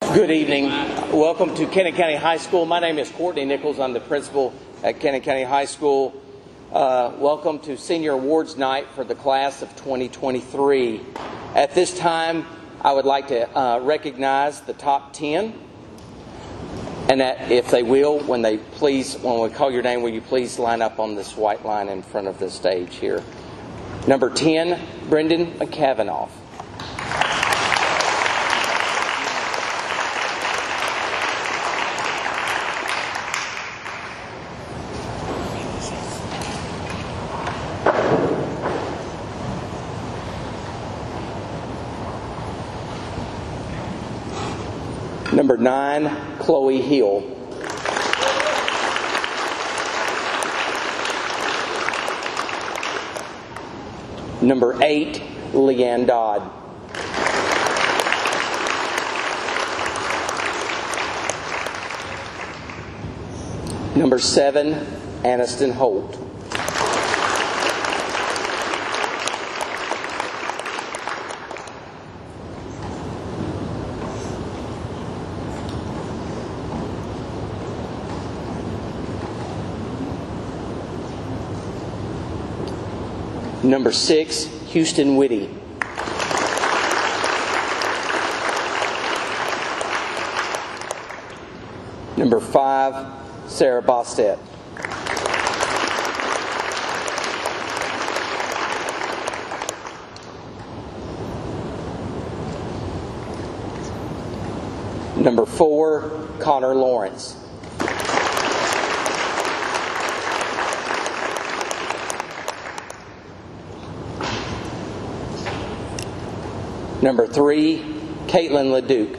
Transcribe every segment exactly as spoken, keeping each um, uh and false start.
Good evening. Welcome to Cannon County High School. My name is Courtney Nichols. I'm the principal at Cannon County High School. Uh, welcome to Senior Awards Night for the class of twenty twenty-three. At this time, I would like to uh, recognize the top ten. And that, if they will, when they please, when we call your name, will you please line up on this white line in front of the stage here. Number ten, Brendan McCavanaugh. Number nine, Chloe Hill. Number eight, Leanne Dodd. Number seven, Aniston Holt. Number six, Houston Whitty. Number five, Sarah Bostet. Number four, Connor Lawrence. Number three, Caitlin LeDuc.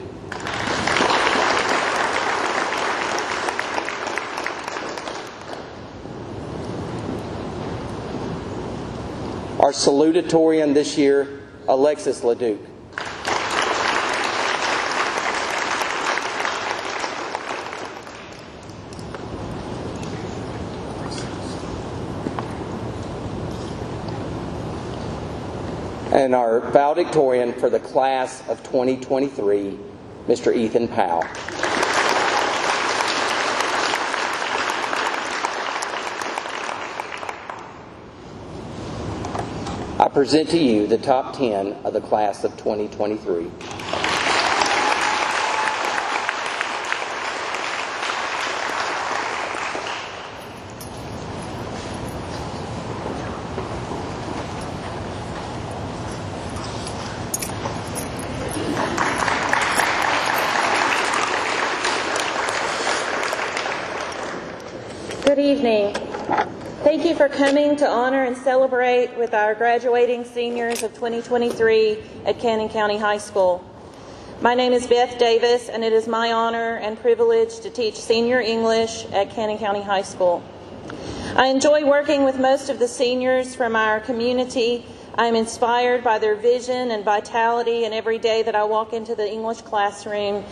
Our salutatorian this year, Alexis LeDuc. And our valedictorian for the class of twenty twenty-three, Mister Ethan Powell. I present to you the top ten of the class of twenty twenty-three. Good evening. Thank you for coming to honor and celebrate with our graduating seniors of twenty twenty-three at Cannon County High School. My name is Beth Davis, and it is my honor and privilege to teach senior English at Cannon County High School. I enjoy working with most of the seniors from our community. I am inspired by their vision and vitality, and every day that I walk into the English classroom,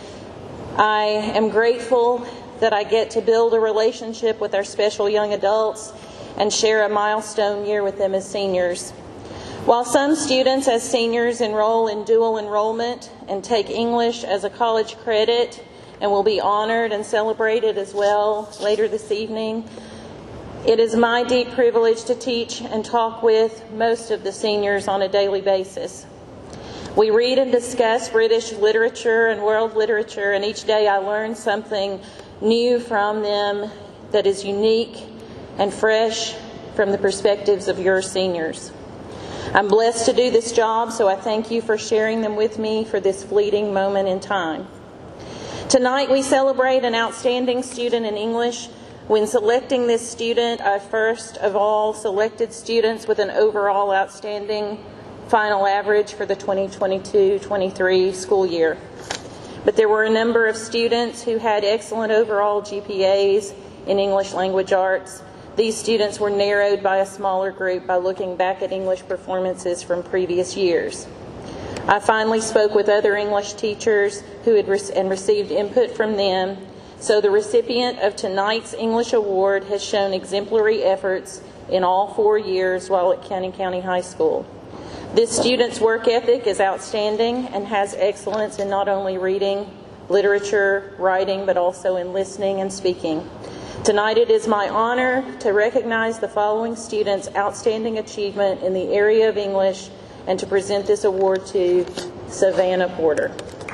I am grateful that I get to build a relationship with our special young adults and share a milestone year with them as seniors. While some students as seniors enroll in dual enrollment and take English as a college credit and will be honored and celebrated as well later this evening, it is my deep privilege to teach and talk with most of the seniors on a daily basis. We read and discuss British literature and world literature, and each day I learn something new from them that is unique and fresh from the perspectives of your seniors. I'm blessed to do this job, so I thank you for sharing them with me for this fleeting moment in time. Tonight we celebrate an outstanding student in English. When selecting this student, I first of all selected students with an overall outstanding final average for the twenty twenty-two twenty-three school year. But there were a number of students who had excellent overall G P As in English language arts. These students were narrowed by a smaller group by looking back at English performances from previous years. I finally spoke with other English teachers who had re- and received input from them, so the recipient of tonight's English Award has shown exemplary efforts in all four years while at Cannon County High School. This student's work ethic is outstanding and has excellence in not only reading, literature, writing, but also in listening and speaking. Tonight it is my honor to recognize the following students' outstanding achievement in the area of English and to present this award to Savannah Porter.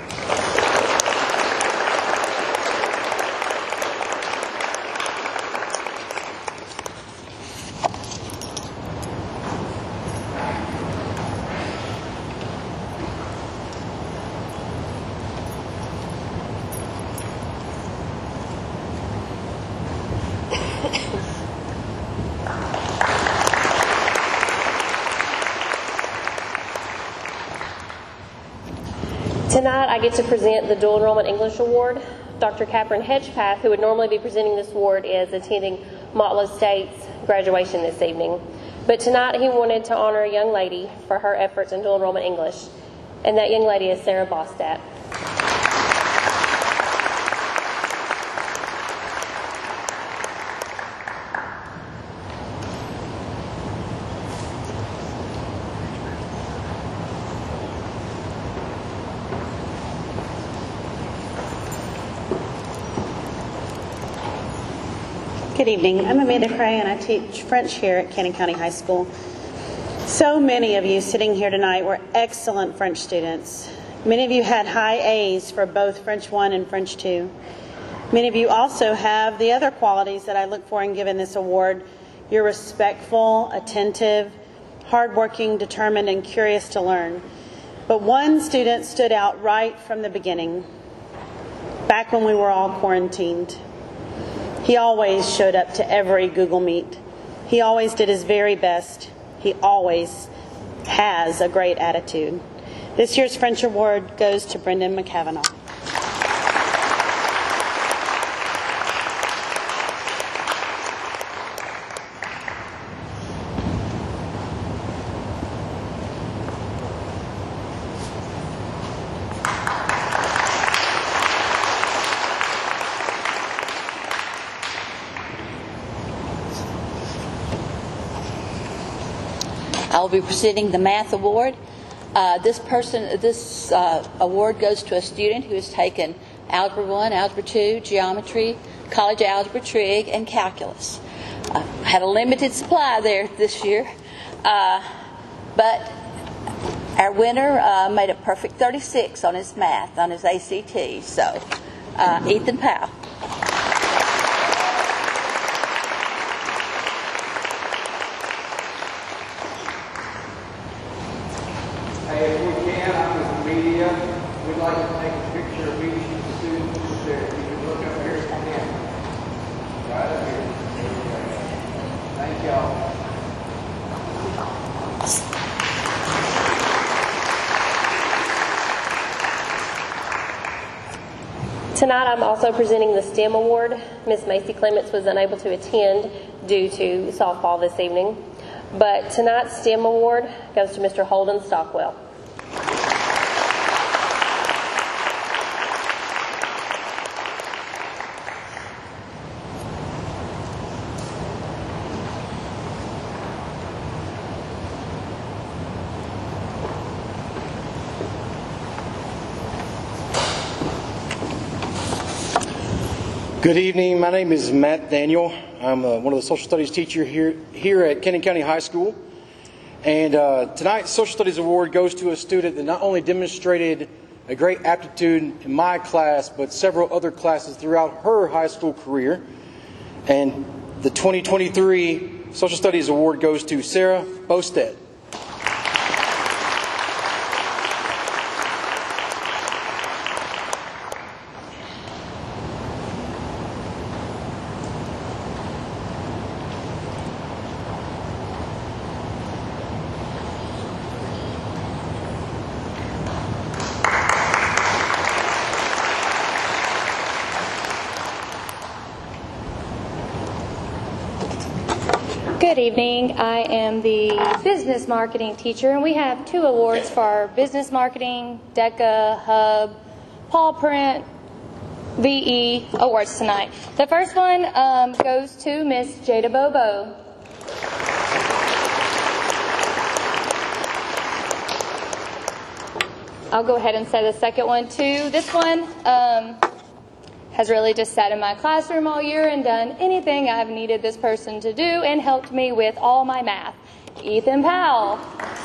Tonight I get to present the Dual Enrollment English Award. Doctor Catherine Hedgepath, who would normally be presenting this award, is attending Motlow State's graduation this evening. But tonight he wanted to honor a young lady for her efforts in Dual Enrollment English, and that young lady is Sarah Bostat. Good evening. I'm Amanda Cray, and I teach French here at Cannon County High School. So many of you sitting here tonight were excellent French students. Many of you had high A's for both French one and French two. Many of you also have the other qualities that I look for in giving this award. You're respectful, attentive, hardworking, determined, and curious to learn. But one student stood out right from the beginning, back when we were all quarantined. He always showed up to every Google Meet. He always did his very best. He always has a great attitude. This year's French Award goes to Brendan McCavanagh. I will be presenting the Math Award. Uh, this person, this uh, award goes to a student who has taken Algebra one, Algebra two, Geometry, College Algebra, Trig, and Calculus. Uh, had a limited supply there this year, uh, but our winner uh, made a perfect thirty-six on his math, on his A C T. So, uh, Ethan Powell. Hey, if we can, I'm with the media. We'd like to take a picture of each of the students who's there. If you can look up here at the camera. Right up here. There we go. Thank y'all. Tonight I'm also presenting the STEM Award. Miz Macy Clements was unable to attend due to softball this evening. But tonight's STEM Award goes to Mister Holden Stockwell. Good evening. My name is Matt Daniel. I'm uh, one of the social studies teachers here here at Cannon County High School. And uh, tonight's Social Studies Award goes to a student that not only demonstrated a great aptitude in my class, but several other classes throughout her high school career. And the twenty twenty-three Social Studies Award goes to Sarah Bostet. Good evening. I am the business marketing teacher, and we have two awards for our business marketing, DECA, Hub, Paul Print, V E awards tonight. The first one um, goes to Miss Jada Bobo. I'll go ahead and say the second one too. This one um, has really just sat in my classroom all year and done anything I've needed this person to do and helped me with all my math. Ethan Powell.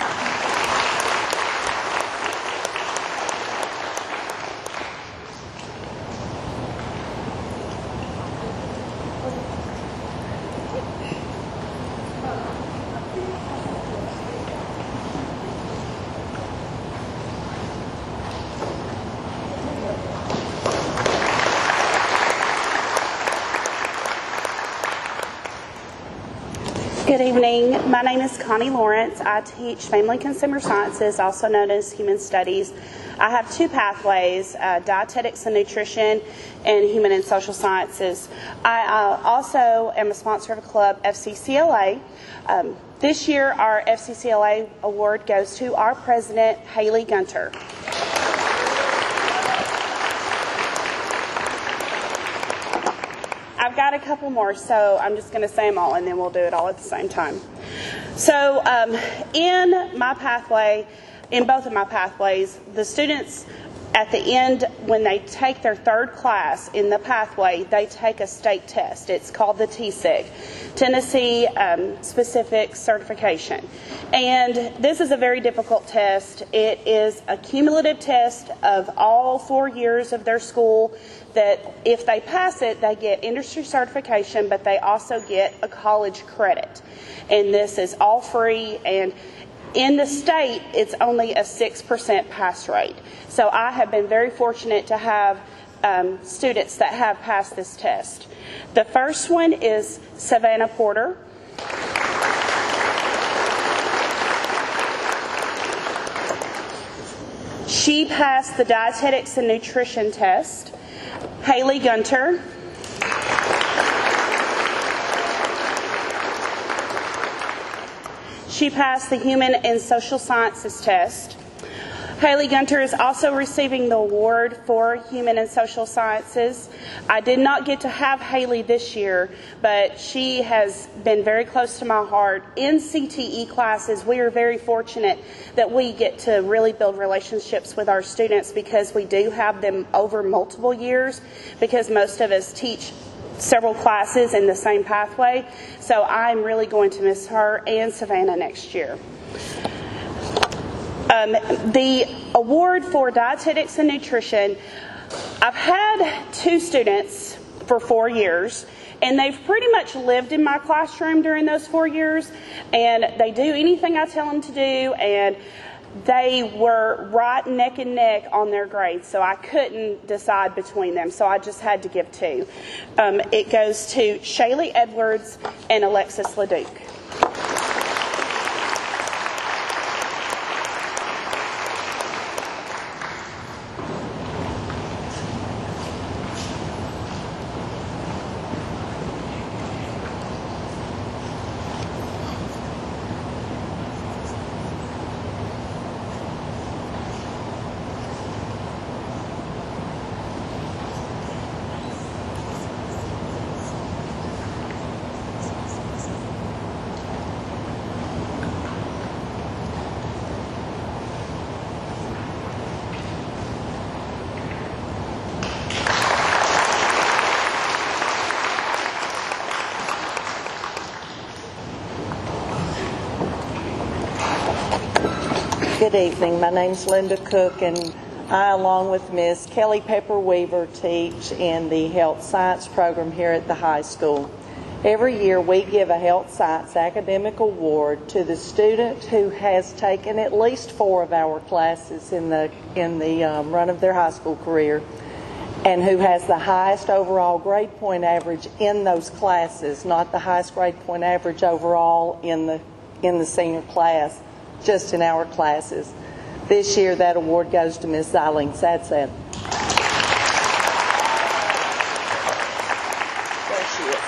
Good evening. My name is Connie Lawrence. I teach Family Consumer Sciences, also known as Human Studies. I have two pathways, uh, Dietetics and Nutrition and Human and Social Sciences. I uh, also am a sponsor of a club, F C C L A. Um, this year, our F C C L A award goes to our president, Haley Gunter. I've got a couple more, so I'm just going to say them all, and then we'll do it all at the same time. So um, in my pathway, in both of my pathways, the students at the end, when they take their third class in the pathway, they take a state test. It's called the T S I C, Tennessee um, Specific Certification. And this is a very difficult test. It is a cumulative test of all four years of their school, that if they pass it, they get industry certification, but they also get a college credit. And this is all free, and in the state, it's only a six percent pass rate. So I have been very fortunate to have um, students that have passed this test. The first one is Savannah Porter. She passed the Dietetics and Nutrition test. Haley Gunter. She passed the Human and Social Sciences test. Haley Gunter is also receiving the award for Human and Social Sciences. I did not get to have Haley this year, but she has been very close to my heart. In C T E classes, we are very fortunate that we get to really build relationships with our students, because we do have them over multiple years, because most of us teach several classes in the same pathway. So I'm really going to miss her and Savannah next year. Um, the award for Dietetics and Nutrition, I've had two students for four years, and they've pretty much lived in my classroom during those four years, and they do anything I tell them to do, and they were right neck and neck on their grades, so I couldn't decide between them, so I just had to give two. Um, it goes to Shaylee Edwards and Alexis LeDuc. Good evening. My name's Linda Cook, and I, along with Miss Kelly Pepper Weaver, teach in the health science program here at the high school. Every year we give a health science academic award to the student who has taken at least four of our classes in the in the um, run of their high school career, and who has the highest overall grade point average in those classes, not the highest grade point average overall in the in the senior class, just in our classes. This year that award goes to Miss Eileen Sadsad. There she is.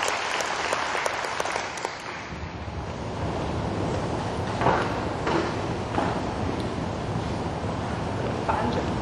Find you.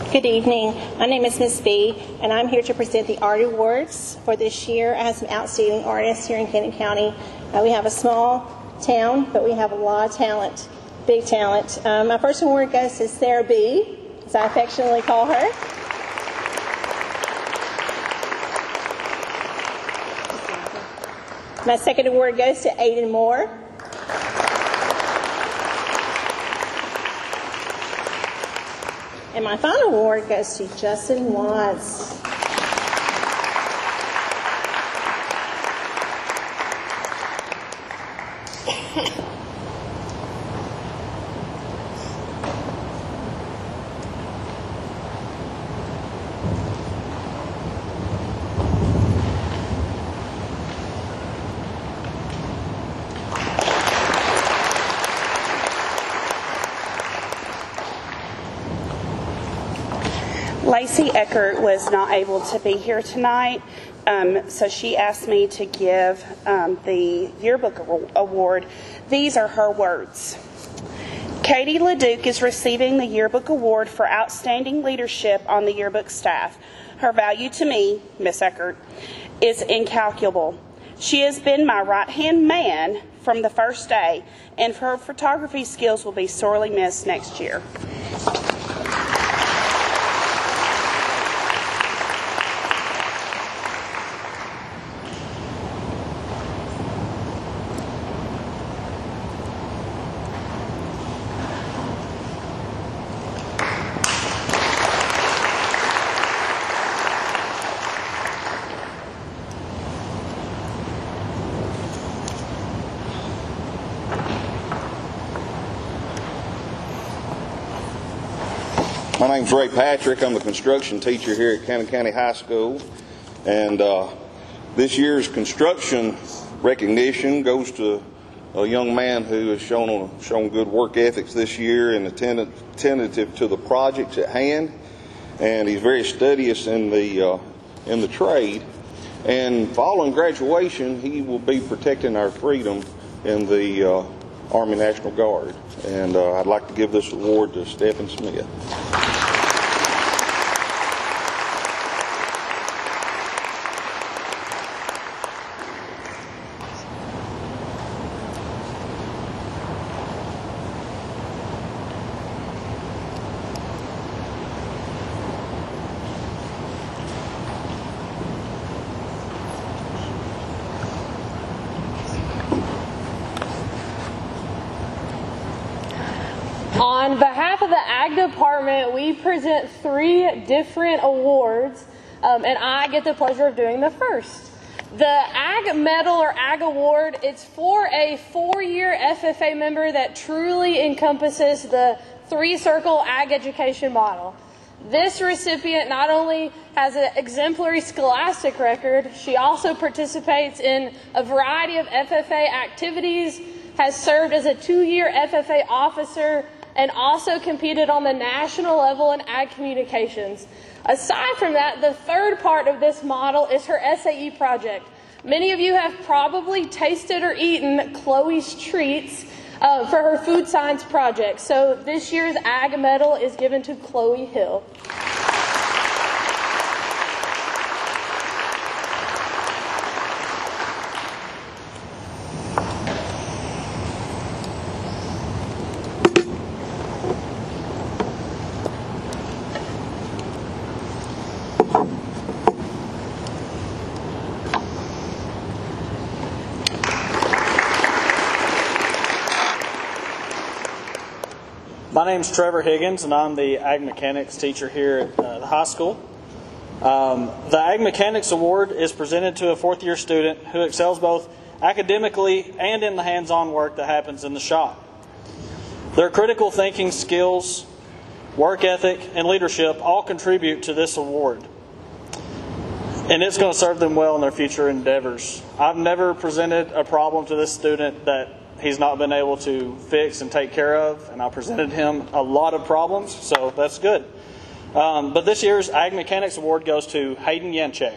Good evening. My name is Miz B, and I'm here to present the Art Awards for this year. I have some outstanding artists here in Cannon County. Uh, we have a small town, but we have a lot of talent, big talent. Um, my first award goes to Sarah B, as I affectionately call her. My second award goes to Aiden Moore. And my final award goes to Justin Watts. Lacey Eckert was not able to be here tonight, um, so she asked me to give um, the yearbook award. These are her words. Katie LeDuc is receiving the yearbook award for outstanding leadership on the yearbook staff. Her value to me, Miss Eckert, is incalculable. She has been my right-hand man from the first day, and her photography skills will be sorely missed next year. My name's Ray Patrick. I'm a construction teacher here at Cannon County High School. And uh, this year's construction recognition goes to a young man who has shown, shown good work ethics this year and attentive to the projects at hand. And he's very studious in the, uh, in the trade. And following graduation, he will be protecting our freedom in the uh, Army National Guard. And uh, I'd like to give this award to Stephen Smith. On behalf of the Ag Department, we present three different awards, um, and I get the pleasure of doing the first. The Ag Medal or Ag Award, it's for a four-year F F A member that truly encompasses the three-circle ag education model. This recipient not only has an exemplary scholastic record, she also participates in a variety of F F A activities, has served as a two-year F F A officer, and also competed on the national level in ag communications. Aside from that, the third part of this model is her S A E project. Many of you have probably tasted or eaten Chloe's Treats uh, for her food science project. So this year's Ag Medal is given to Chloe Hill. My name's Trevor Higgins, and I'm the Ag Mechanics teacher here at uh, the high school. Um, the Ag Mechanics Award is presented to a fourth-year student who excels both academically and in the hands-on work that happens in the shop. Their critical thinking skills, work ethic, and leadership all contribute to this award, and it's going to serve them well in their future endeavors. I've never presented a problem to this student that he's not been able to fix and take care of, and I presented him a lot of problems, so that's good. Um, but this year's Ag Mechanics Award goes to Hayden Yanchek.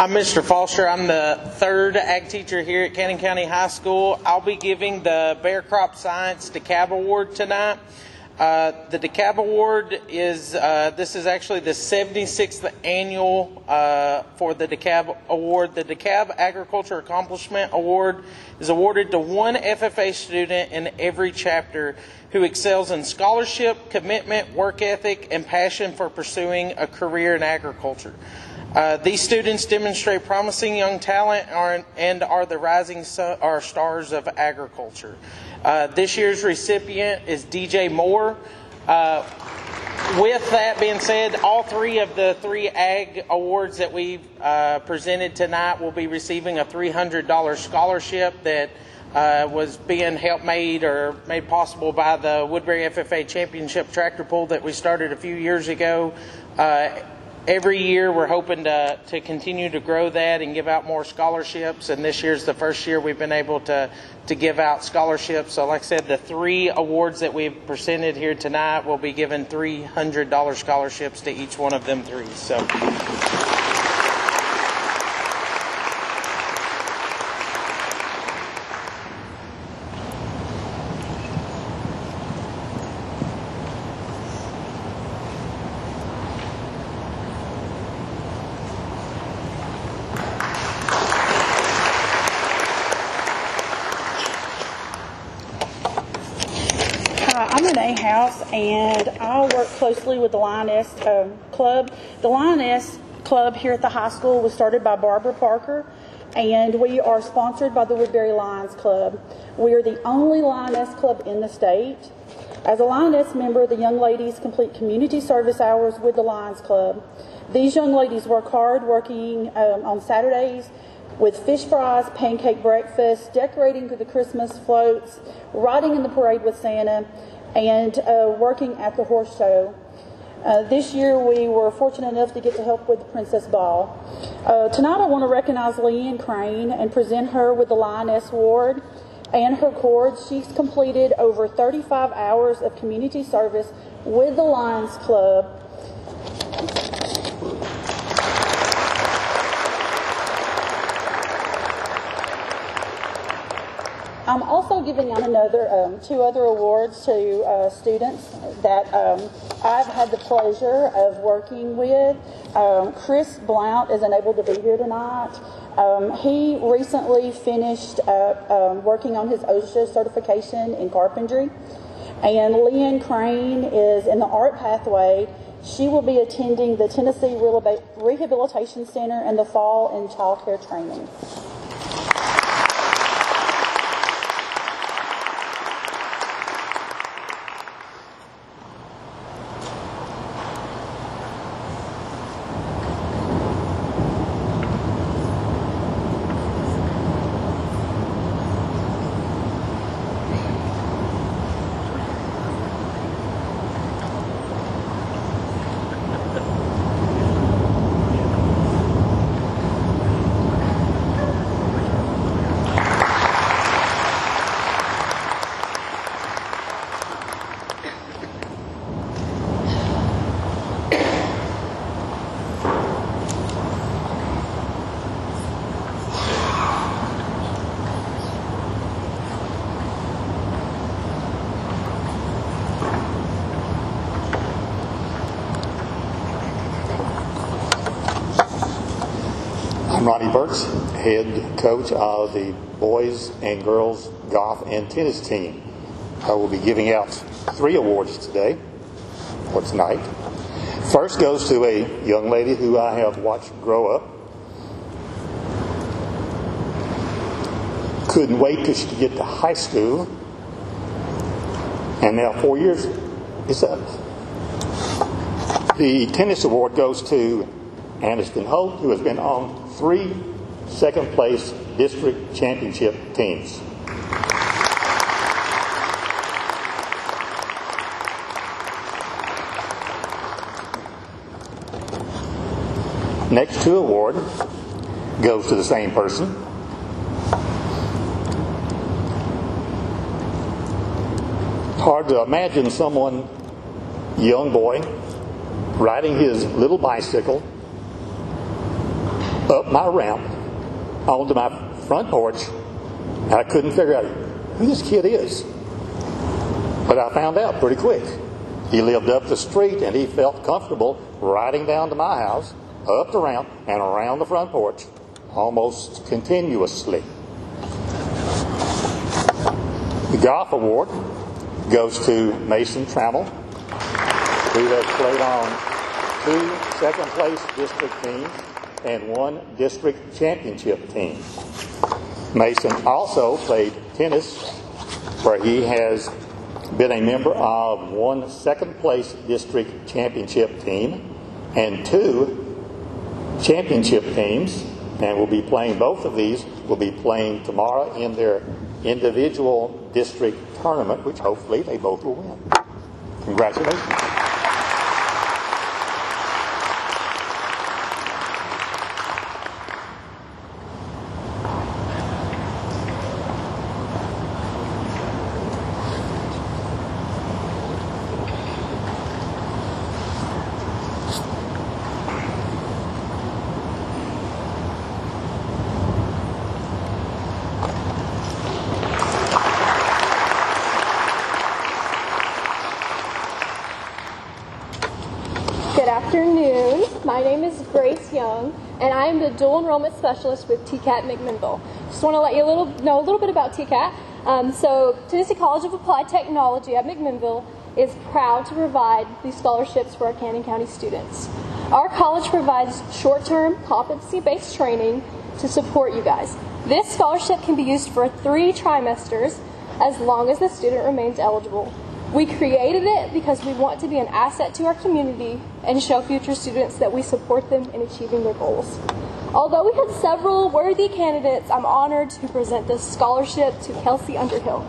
I'm Mister Foster. I'm the third ag teacher here at Cannon County High School. I'll be giving the Bear Crop Science DeKalb Award tonight. Uh, the DeKalb Award is, uh, this is actually the seventy-sixth annual uh, for the DeKalb Award. The DeKalb Agriculture Accomplishment Award is awarded to one F F A student in every chapter who excels in scholarship, commitment, work ethic, and passion for pursuing a career in agriculture. Uh, these students demonstrate promising young talent are, and are the rising su- are stars of agriculture. Uh, this year's recipient is D J Moore. Uh, with that being said, all three of the three ag awards that we've uh, presented tonight will be receiving a three hundred dollars scholarship that uh, was being helped made or made possible by the Woodbury F F A Championship Tractor Pull that we started a few years ago. Uh, Every year we're hoping to, to continue to grow that and give out more scholarships, and this year's the first year we've been able to, to give out scholarships. So like I said, the three awards that we've presented here tonight will be given three hundred dollars scholarships to each one of them three. So. I'm Renee House, and I work closely with the Lioness um, Club. The Lioness Club here at the high school was started by Barbara Parker, and we are sponsored by the Woodbury Lions Club. We are the only Lioness Club in the state. As a Lioness member, the young ladies complete community service hours with the Lions Club. These young ladies work hard, working um, on Saturdays with fish fries, pancake breakfast, decorating the Christmas floats, riding in the parade with Santa, and uh, working at the horse show. Uh, this year we were fortunate enough to get to help with the Princess Ball. Uh, tonight I want to recognize Leanne Crane and present her with the Lioness Award and her cords. She's completed over thirty-five hours of community service with the Lions Club. I'm also giving out another um, two other awards to uh, students that um, I've had the pleasure of working with. Um, Chris Blount is unable to be here tonight. Um, he recently finished uh, um, working on his OSHA certification in carpentry. And Leanne Crane is in the art pathway. She will be attending the Tennessee Rehabilitation Center in the fall in child care training. I'm Ronnie Burks, head coach of the boys and girls golf and tennis team. I will be giving out three awards today, or tonight. First goes to a young lady who I have watched grow up. Couldn't wait till she could get to high school. And now four years is up. The tennis award goes to Aniston Holt, who has been on three second place district championship teams. Next two award goes to the same person. Hard to imagine someone, young boy, riding his little bicycle up my ramp onto my front porch, and I couldn't figure out who this kid is. But I found out pretty quick. He lived up the street, and he felt comfortable riding down to my house, up the ramp, and around the front porch, almost continuously. The golf award goes to Mason Trammell, who has played on two second-place district teams and one district championship team. Mason also played tennis, where he has been a member of one second-place district championship team and two championship teams, and will be playing both of these, will be playing tomorrow in their individual district tournament, which hopefully they both will win. Congratulations. Good afternoon. My name is Grace Young, and I am the dual enrollment specialist with T C A T McMinnville. Just want to let you a little, know a little bit about T C A T. Um, so, Tennessee College of Applied Technology at McMinnville is proud to provide these scholarships for our Cannon County students. Our college provides short-term competency-based training to support you guys. This scholarship can be used for three trimesters as long as the student remains eligible. We created it because we want to be an asset to our community and show future students that we support them in achieving their goals. Although we had several worthy candidates, I'm honored to present this scholarship to Kelsey Underhill.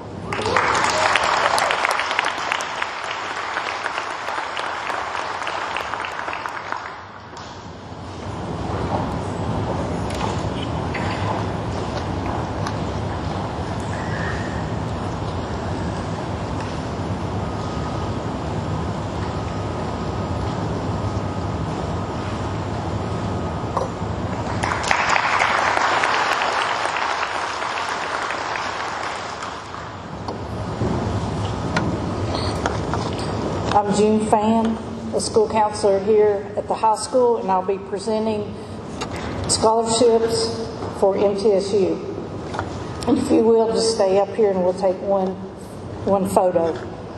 I'm June Fan, a school counselor here at the high school, and I'll be presenting scholarships for M T S U. And if you will, just stay up here and we'll take one, one photo.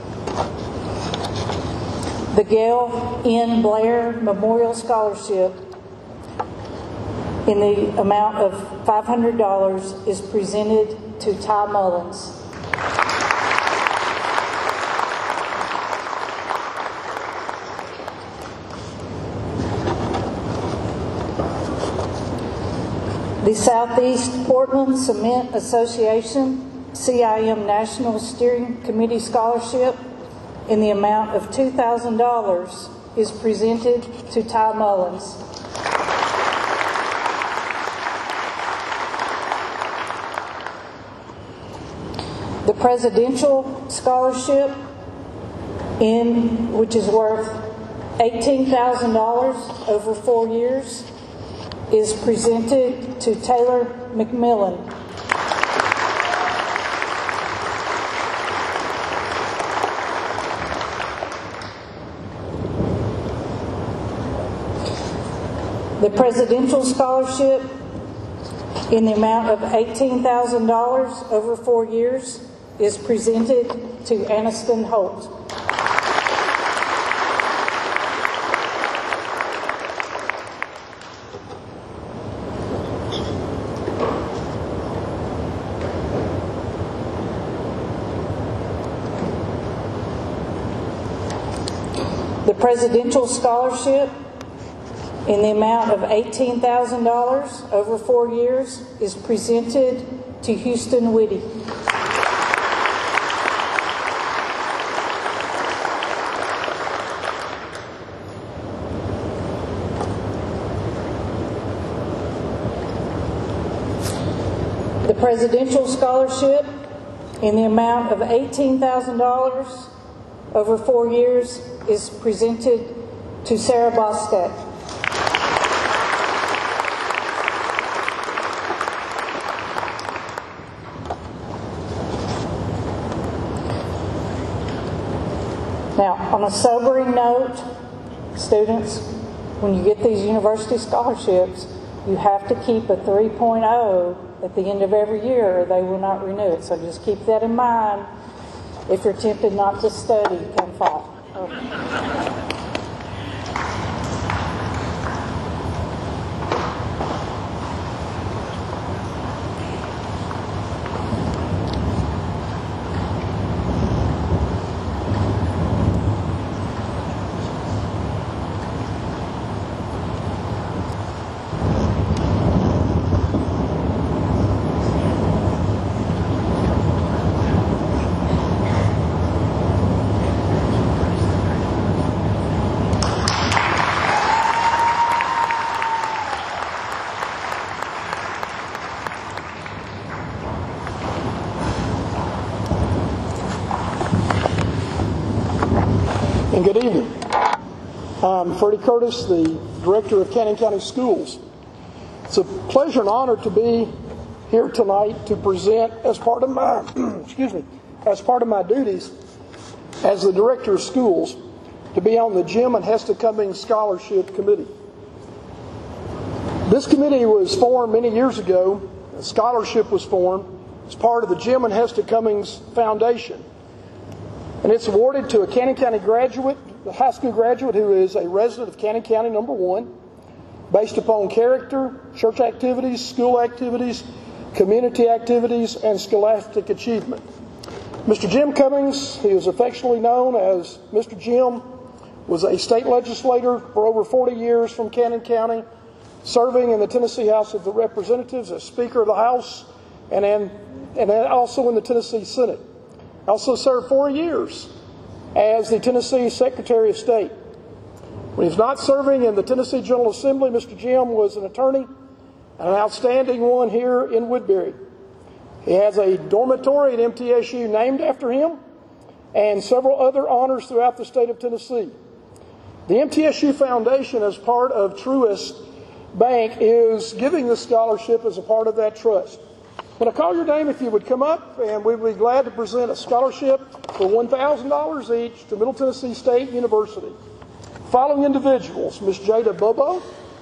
The Gail N. Blair Memorial Scholarship in the amount of five hundred dollars is presented to Ty Mullins. The Southeast Portland Cement Association C I M National Steering Committee Scholarship in the amount of two thousand dollars is presented to Ty Mullins. The Presidential Scholarship, in which is worth eighteen thousand dollars over four years, is presented to Taylor McMillan. The Presidential Scholarship in the amount of eighteen thousand dollars over four years is presented to Aniston Holt. The Presidential Scholarship in the amount of eighteen thousand dollars over four years is presented to Houston Whitty. The Presidential Scholarship in the amount of eighteen thousand dollars over four years is presented to Sarah Bostek. on a sobering note, students, when you get these university scholarships, you have to keep a three point oh at the end of every year or they will not renew it. So just keep that in mind if you're tempted not to study come fall. Okay. And good evening. I'm Freddie Curtis, the Director of Cannon County Schools. It's a pleasure and honor to be here tonight to present as part of my, excuse me, as part of my duties as the Director of Schools to be on the Jim and Hesta Cummings Scholarship Committee. This committee was formed many years ago. A scholarship was formed as part of the Jim and Hesta Cummings Foundation. And it's awarded to a Cannon County graduate, a high school graduate who is a resident of Cannon County, number one, based upon character, church activities, school activities, community activities, and scholastic achievement. Mister Jim Cummings, he is affectionately known as Mister Jim, was a state legislator for over forty years from Cannon County, serving in the Tennessee House of the Representatives as Speaker of the House and, in, and also in the Tennessee Senate. Also served four years as the Tennessee Secretary of State. When he was not serving in the Tennessee General Assembly, Mister Jim was an attorney and an outstanding one here in Woodbury. He has a dormitory at M T S U named after him and several other honors throughout the state of Tennessee. The M T S U Foundation, as part of Truist Bank, is giving this scholarship as a part of that trust. When I call your name, if you would come up, and we would be glad to present a scholarship for one thousand dollars each to Middle Tennessee State University. Following individuals: Miz Jada Bobo,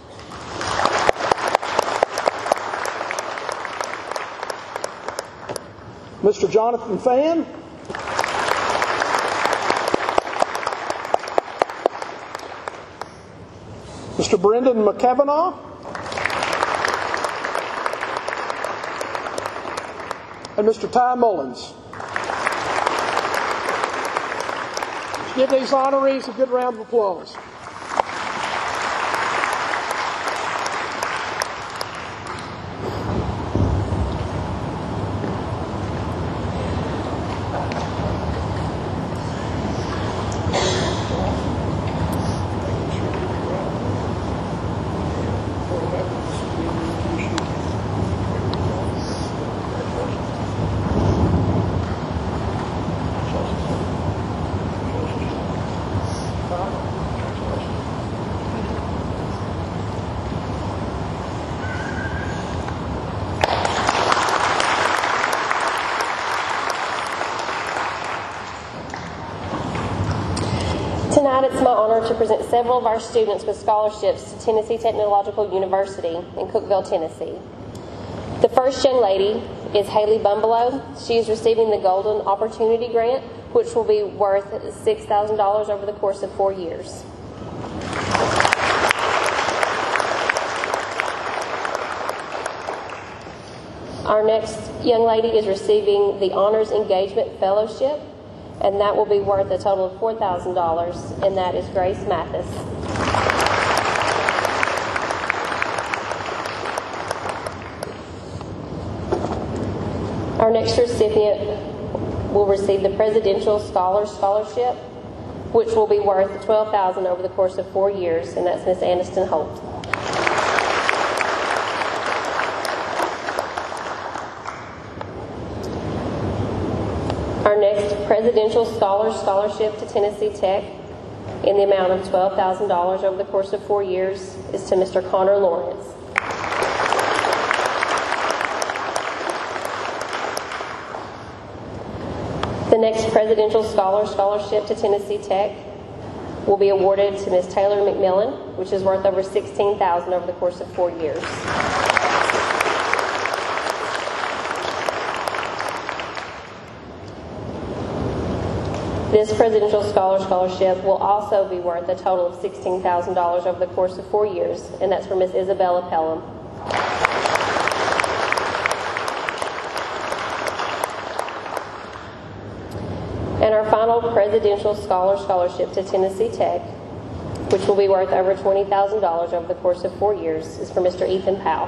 Mister Jonathan Fan, Mister Brendan McCavanagh, and Mister Ty Mullins. Let's give these honorees a good round of applause. Tonight, it's my honor to present several of our students with scholarships to Tennessee Technological University in Cookeville, Tennessee. The first young lady is Haley Bumbelow. She is receiving the Golden Opportunity Grant, which will be worth six thousand dollars over the course of four years. Our next young lady is receiving the Honors Engagement Fellowship, and that will be worth a total of four thousand dollars, and that is Grace Mathis. Our next recipient will receive the Presidential Scholar Scholarship, which will be worth twelve thousand dollars over the course of four years, and that's Miss Aniston Holt. Our next Presidential Scholar Scholarship to Tennessee Tech in the amount of twelve thousand dollars over the course of four years is to Mister Connor Lawrence. The next Presidential Scholar Scholarship to Tennessee Tech will be awarded to Miz Taylor McMillan, which is worth over sixteen thousand dollars over the course of four years. This Presidential Scholar Scholarship will also be worth a total of sixteen thousand dollars over the course of four years, and that's for Miz Isabella Pelham. And our final Presidential Scholar Scholarship to Tennessee Tech, which will be worth over twenty thousand dollars over the course of four years, is for Mister Ethan Powell.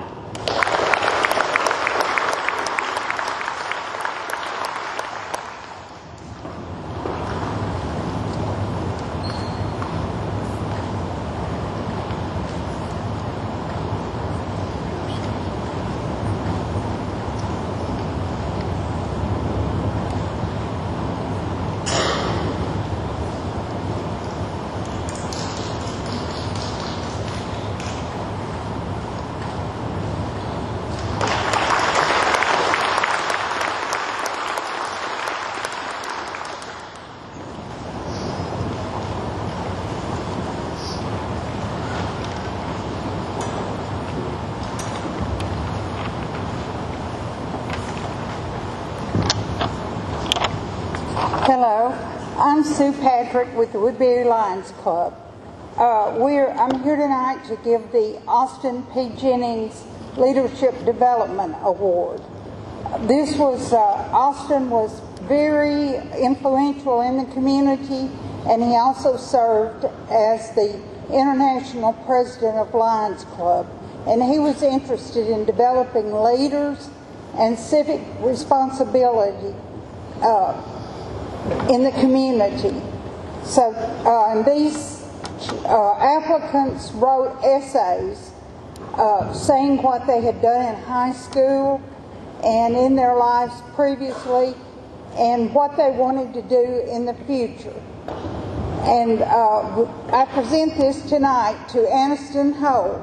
Hello, I'm Sue Patrick with the Woodbury Lions Club. Uh, we're, I'm here tonight to give the Austin P. Jennings Leadership Development Award. This was, uh, Austin was very influential in the community, and he also served as the International President of Lions Club. And he was interested in developing leaders and civic responsibility uh, in the community. So uh, and these uh, applicants wrote essays uh, saying what they had done in high school and in their lives previously and what they wanted to do in the future. And uh, I present this tonight to Aniston Ho.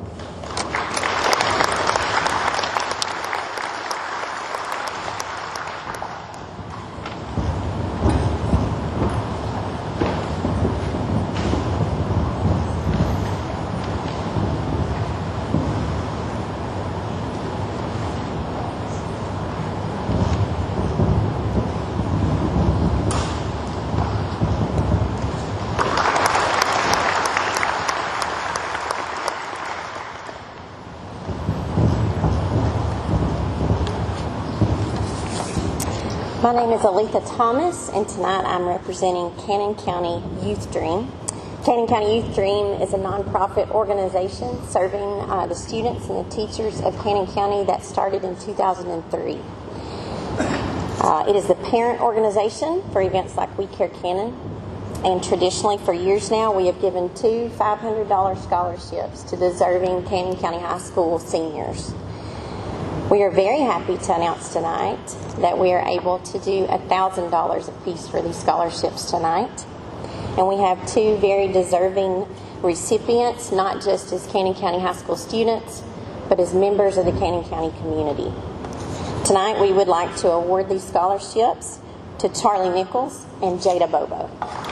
My name is Aletha Thomas, and tonight I'm representing Cannon County Youth Dream. Cannon County Youth Dream is a nonprofit organization serving uh, the students and the teachers of Cannon County that started in two thousand three. Uh, it is the parent organization for events like We Care Cannon, and traditionally for years now we have given two five hundred dollars scholarships to deserving Cannon County High School seniors. We are very happy to announce tonight that we are able to do one thousand dollars apiece for these scholarships tonight. And we have two very deserving recipients, not just as Cannon County High School students, but as members of the Cannon County community. Tonight we would like to award these scholarships to Charlie Nichols and Jada Bobo.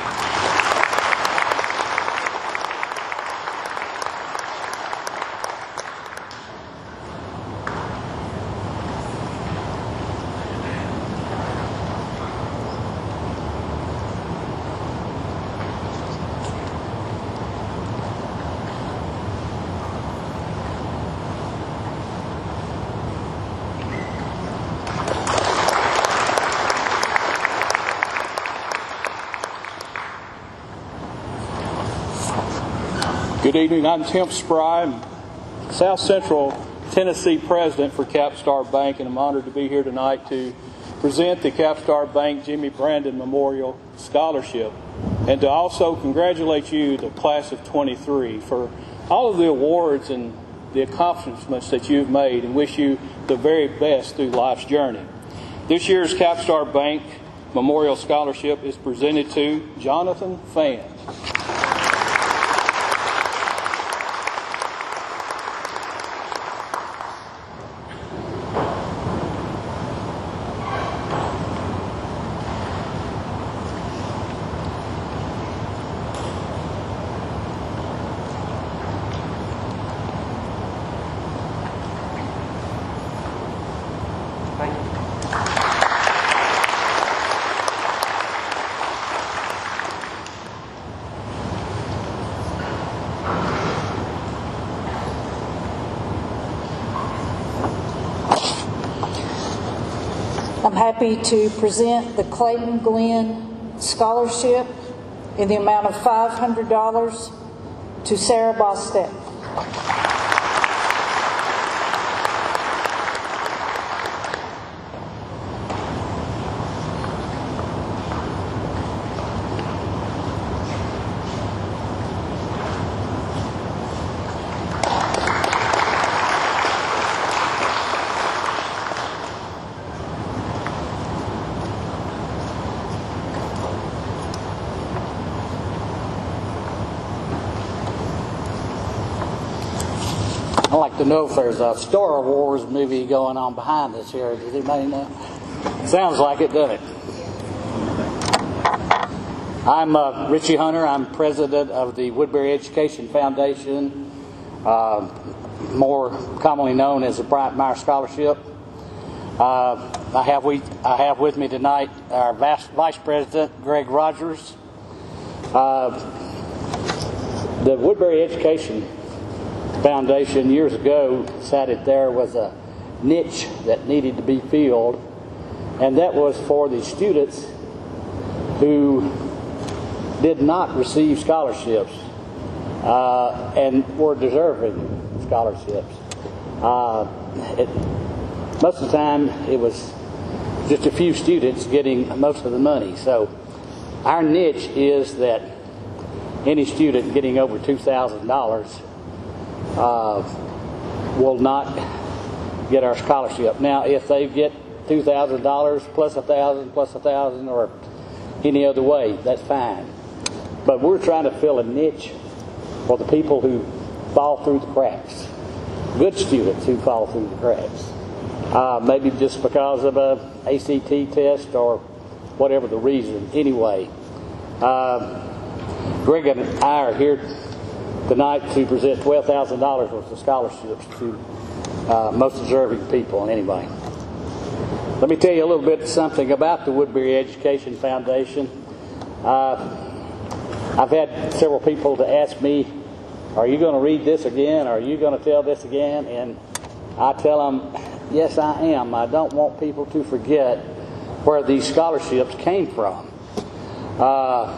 Good evening, I'm Tim Spry, I'm South Central Tennessee President for Capstar Bank, and I'm honored to be here tonight to present the Capstar Bank Jimmy Brandon Memorial Scholarship, and to also congratulate you, the class of twenty-three, for all of the awards and the accomplishments that you've made, and wish you the very best through life's journey. This year's Capstar Bank Memorial Scholarship is presented to Jonathan Fan. I'm happy to present the Clayton Glenn Scholarship in the amount of five hundred dollars to Sarah Bostet. I'd like to know if there's a Star Wars movie going on behind us here. Does anybody know? Sounds like it, doesn't it? I'm uh, Richie Hunter. I'm president of the Woodbury Education Foundation, uh, more commonly known as the Bryant Meyer Scholarship. Uh, I have we I have with me tonight our Vice President Greg Rogers. Uh, the Woodbury Education Foundation years ago decided there was a niche that needed to be filled, and that was for the students who did not receive scholarships uh, and were deserving scholarships. Uh, it, most of the time it was just a few students getting most of the money. So our niche is that any student getting over two thousand dollars Uh, will not get our scholarship. Now, if they get two thousand dollars plus a thousand plus a thousand or any other way, that's fine. But we're trying to fill a niche for the people who fall through the cracks, good students who fall through the cracks, uh, maybe just because of a A C T test or whatever the reason. Anyway, uh, Greg and I are here tonight to present twelve thousand dollars worth of scholarships to uh, most deserving people. Anyway, let me tell you a little bit something about the Woodbury Education Foundation. Uh, I've had several people to ask me, are you going to read this again? Are you going to tell this again? And I tell them, yes, I am. I don't want people to forget where these scholarships came from. Uh,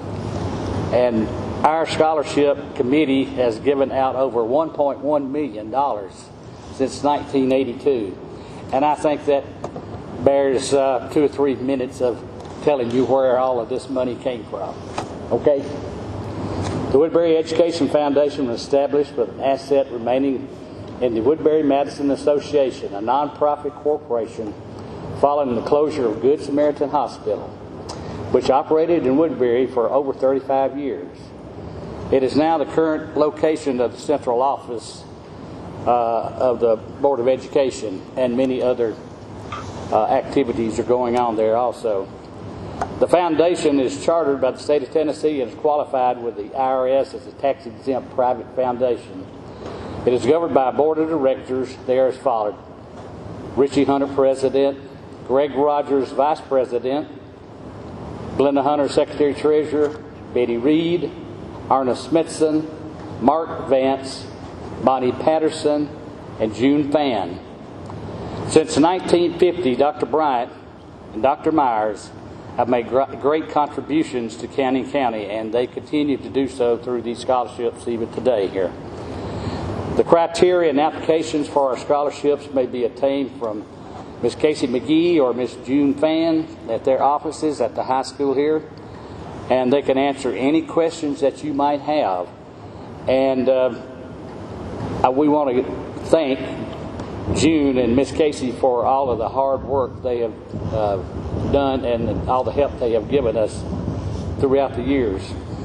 and Our scholarship committee has given out over one point one million dollars since nineteen eighty-two. And I think that bears uh, two or three minutes of telling you where all of this money came from. Okay? The Woodbury Education Foundation was established with an asset remaining in the Woodbury-Madison Association, a nonprofit corporation following the closure of Good Samaritan Hospital, which operated in Woodbury for over thirty-five years. It is now the current location of the central office uh, of the Board of Education, and many other uh, activities are going on there also. The foundation is chartered by the state of Tennessee and is qualified with the I R S as a tax-exempt private foundation. It is governed by a board of directors. They are as follows: Richie Hunter, President; Greg Rogers, Vice President; Glenda Hunter, Secretary Treasurer; Betty Reed; Ernest Smithson, Mark Vance, Bonnie Patterson, and June Fan. Since nineteen fifty, Doctor Bryant and Doctor Myers have made great contributions to Canyon County, and they continue to do so through these scholarships even today here. The criteria and applications for our scholarships may be obtained from Miz Casey McGee or Miz June Fan at their offices at the high school here, and they can answer any questions that you might have. And uh, we want to thank June and Miss Casey for all of the hard work they have uh, done and all the help they have given us throughout the years.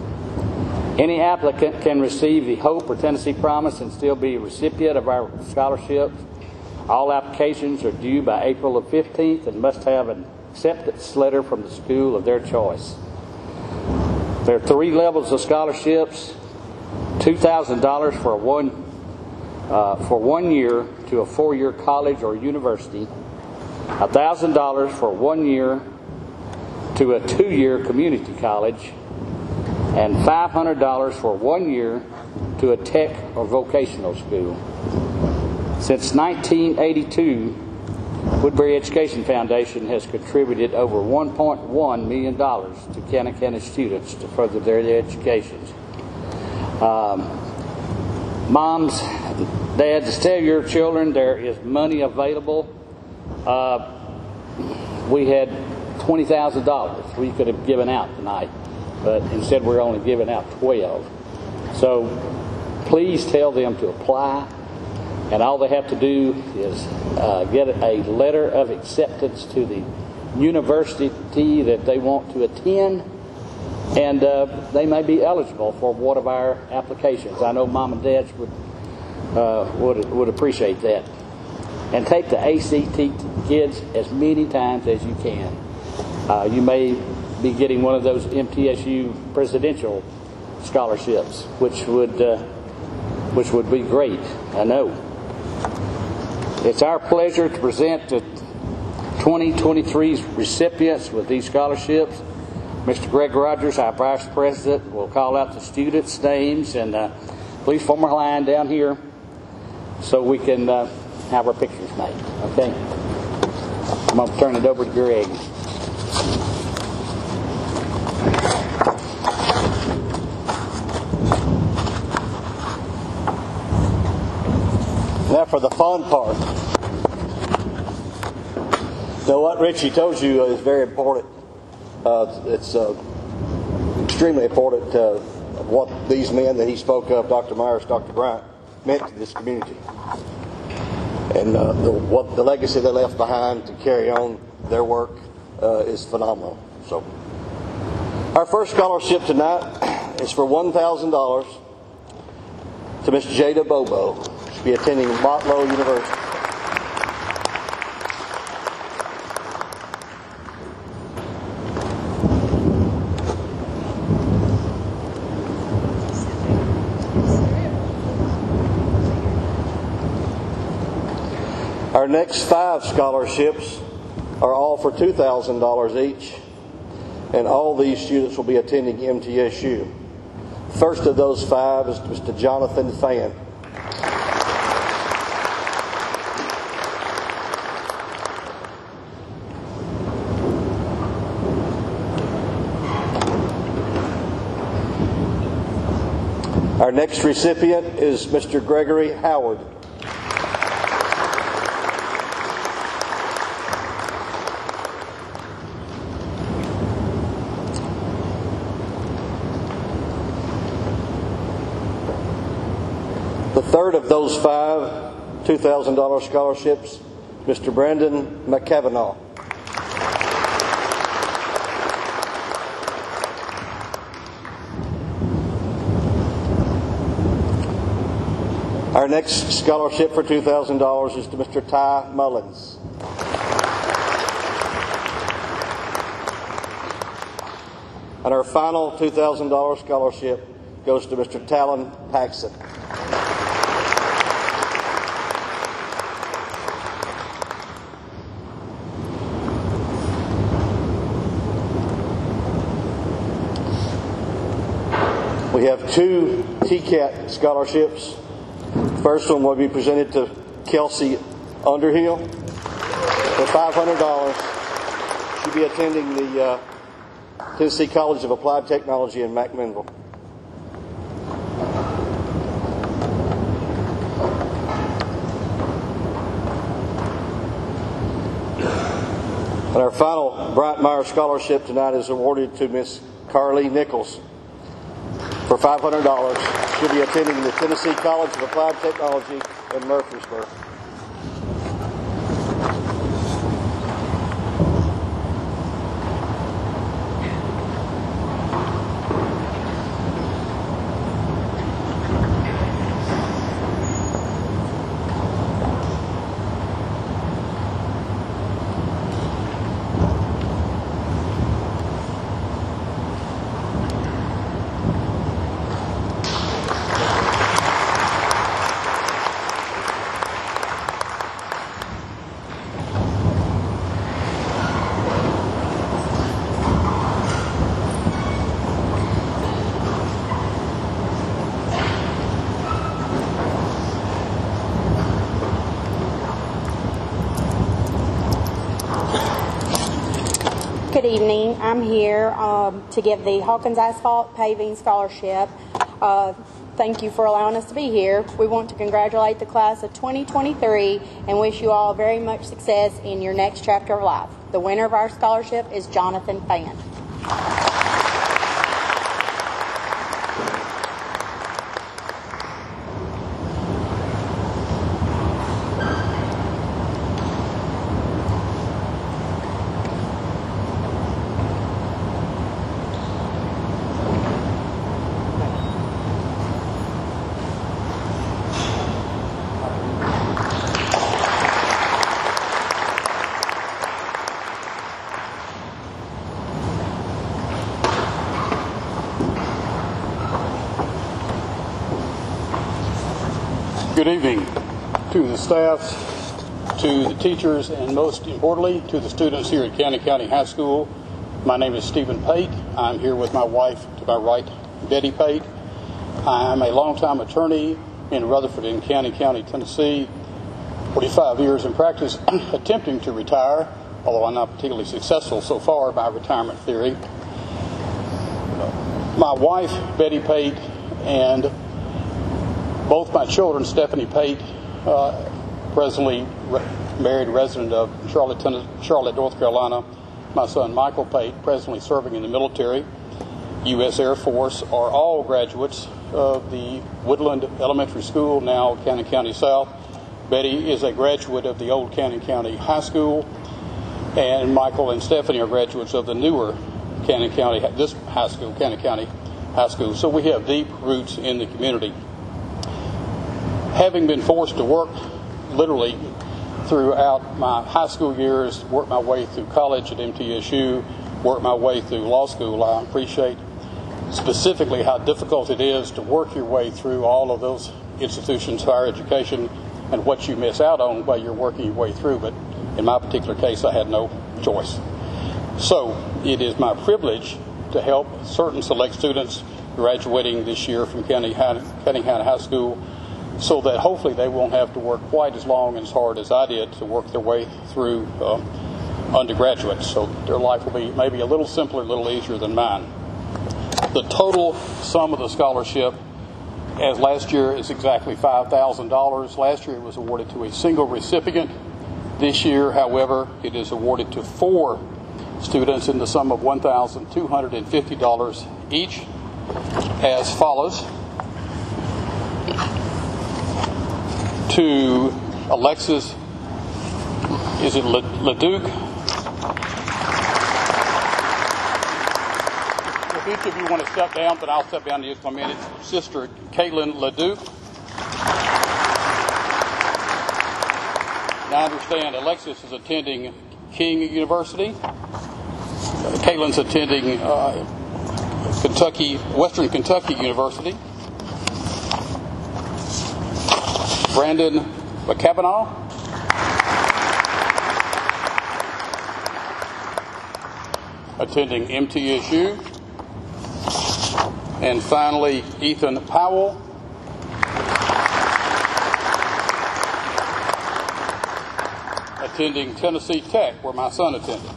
Any applicant can receive the Hope or Tennessee Promise and still be a recipient of our scholarships. All applications are due by April the fifteenth and must have an acceptance letter from the school of their choice. There are three levels of scholarships: two thousand dollars for one uh, for one year to a four-year college or university, one thousand dollars for one year to a two-year community college, and five hundred dollars for one year to a tech or vocational school. Since nineteen eighty-two, Woodbury Education Foundation has contributed over one point one million dollars to Cannon County students to further their educations. Um, moms, dads, tell your children there is money available. Uh, we had twenty thousand dollars we could have given out tonight, but instead we're only giving out twelve. So please tell them to apply, and all they have to do is uh, get a letter of acceptance to the university that they want to attend, and uh, they may be eligible for one of our applications. I know mom and dads would uh, would would appreciate that. And take the A C T kids as many times as you can. Uh, you may be getting one of those M T S U presidential scholarships, which would uh, which would be great. I know. It's our pleasure to present the twenty twenty-three recipients with these scholarships. Mister Greg Rogers, our Vice President, will call out the students' names, and uh, please form a line down here so we can uh, have our pictures made. Okay? I'm going to turn it over to Greg. Now for the fun part. So what Richie told you is very important. Uh, it's uh, extremely important uh, what these men that he spoke of, Doctor Myers, Doctor Bryant, meant to this community. And uh, the, what the legacy they left behind to carry on their work uh, is phenomenal. So, our first scholarship tonight is for one thousand dollars to Miss Jada Bobo. She'll be attending Motlow University. Our next five scholarships are all for two thousand dollars each, and all these students will be attending M T S U. First of those five is Mister Jonathan Fan. Our next recipient is Mister Gregory Howard. The third of those five two thousand dollars scholarships, Mister Brandon McCavanagh. Our next scholarship for two thousand dollars is to Mister Ty Mullins. And our final two thousand dollars scholarship goes to Mister Talon Paxson. We have two T CAT scholarships. First one will be presented to Kelsey Underhill for five hundred dollars. She'll be attending the uh, Tennessee College of Applied Technology in McMinnville. And our final Bryant Meyer Scholarship tonight is awarded to Miss Carly Nichols for five hundred dollars. She'll be attending the Tennessee College of Applied Technology in Murfreesboro. Good evening. I'm here um, to give the Hawkins Asphalt Paving Scholarship. Uh, thank you for allowing us to be here. We want to congratulate the class of twenty twenty-three and wish you all very much success in your next chapter of life. The winner of our scholarship is Jonathan Fan. Good evening to the staff, to the teachers, and most importantly, to the students here at Cannon County High School. My name is Stephen Pate. I'm here with my wife to my right, Betty Pate. I'm a longtime attorney in Rutherford and Cannon County, Tennessee. forty-five years in practice, attempting to retire, although I'm not particularly successful so far by retirement theory. My wife, Betty Pate, and both my children, Stephanie Pate, uh, presently re- married resident of Charlotte, Tennessee, Charlotte, North Carolina. My son, Michael Pate, presently serving in the military, U S Air Force, are all graduates of the Woodland Elementary School, now Cannon County South. Betty is a graduate of the old Cannon County High School, and Michael and Stephanie are graduates of the newer Cannon County, this high school, Cannon County High School. So we have deep roots in the community. Having been forced to work literally throughout my high school years, work my way through college at M T S U, work my way through law school, I appreciate specifically how difficult it is to work your way through all of those institutions, higher education, and what you miss out on while you're working your way through. But in my particular case, I had no choice. So it is my privilege to help certain select students graduating this year from Cannon County High School, so that hopefully they won't have to work quite as long and as hard as I did to work their way through uh, undergraduate. So their life will be maybe a little simpler, a little easier than mine. The total sum of the scholarship, as last year, is exactly five thousand dollars. Last year it was awarded to a single recipient. This year, however, it is awarded to four students in the sum of one thousand two hundred fifty dollars each, as follows. To Alexis, is it LeDuc? If each of you want to step down, but I'll step down in just a minute. Sister Caitlin LeDuc. Now I understand Alexis is attending King University. Uh, Caitlin's attending uh, Kentucky, Western Kentucky University. Brandon McCavanagh. Attending M T S U. And finally, Ethan Powell. Attending Tennessee Tech, where my son attended.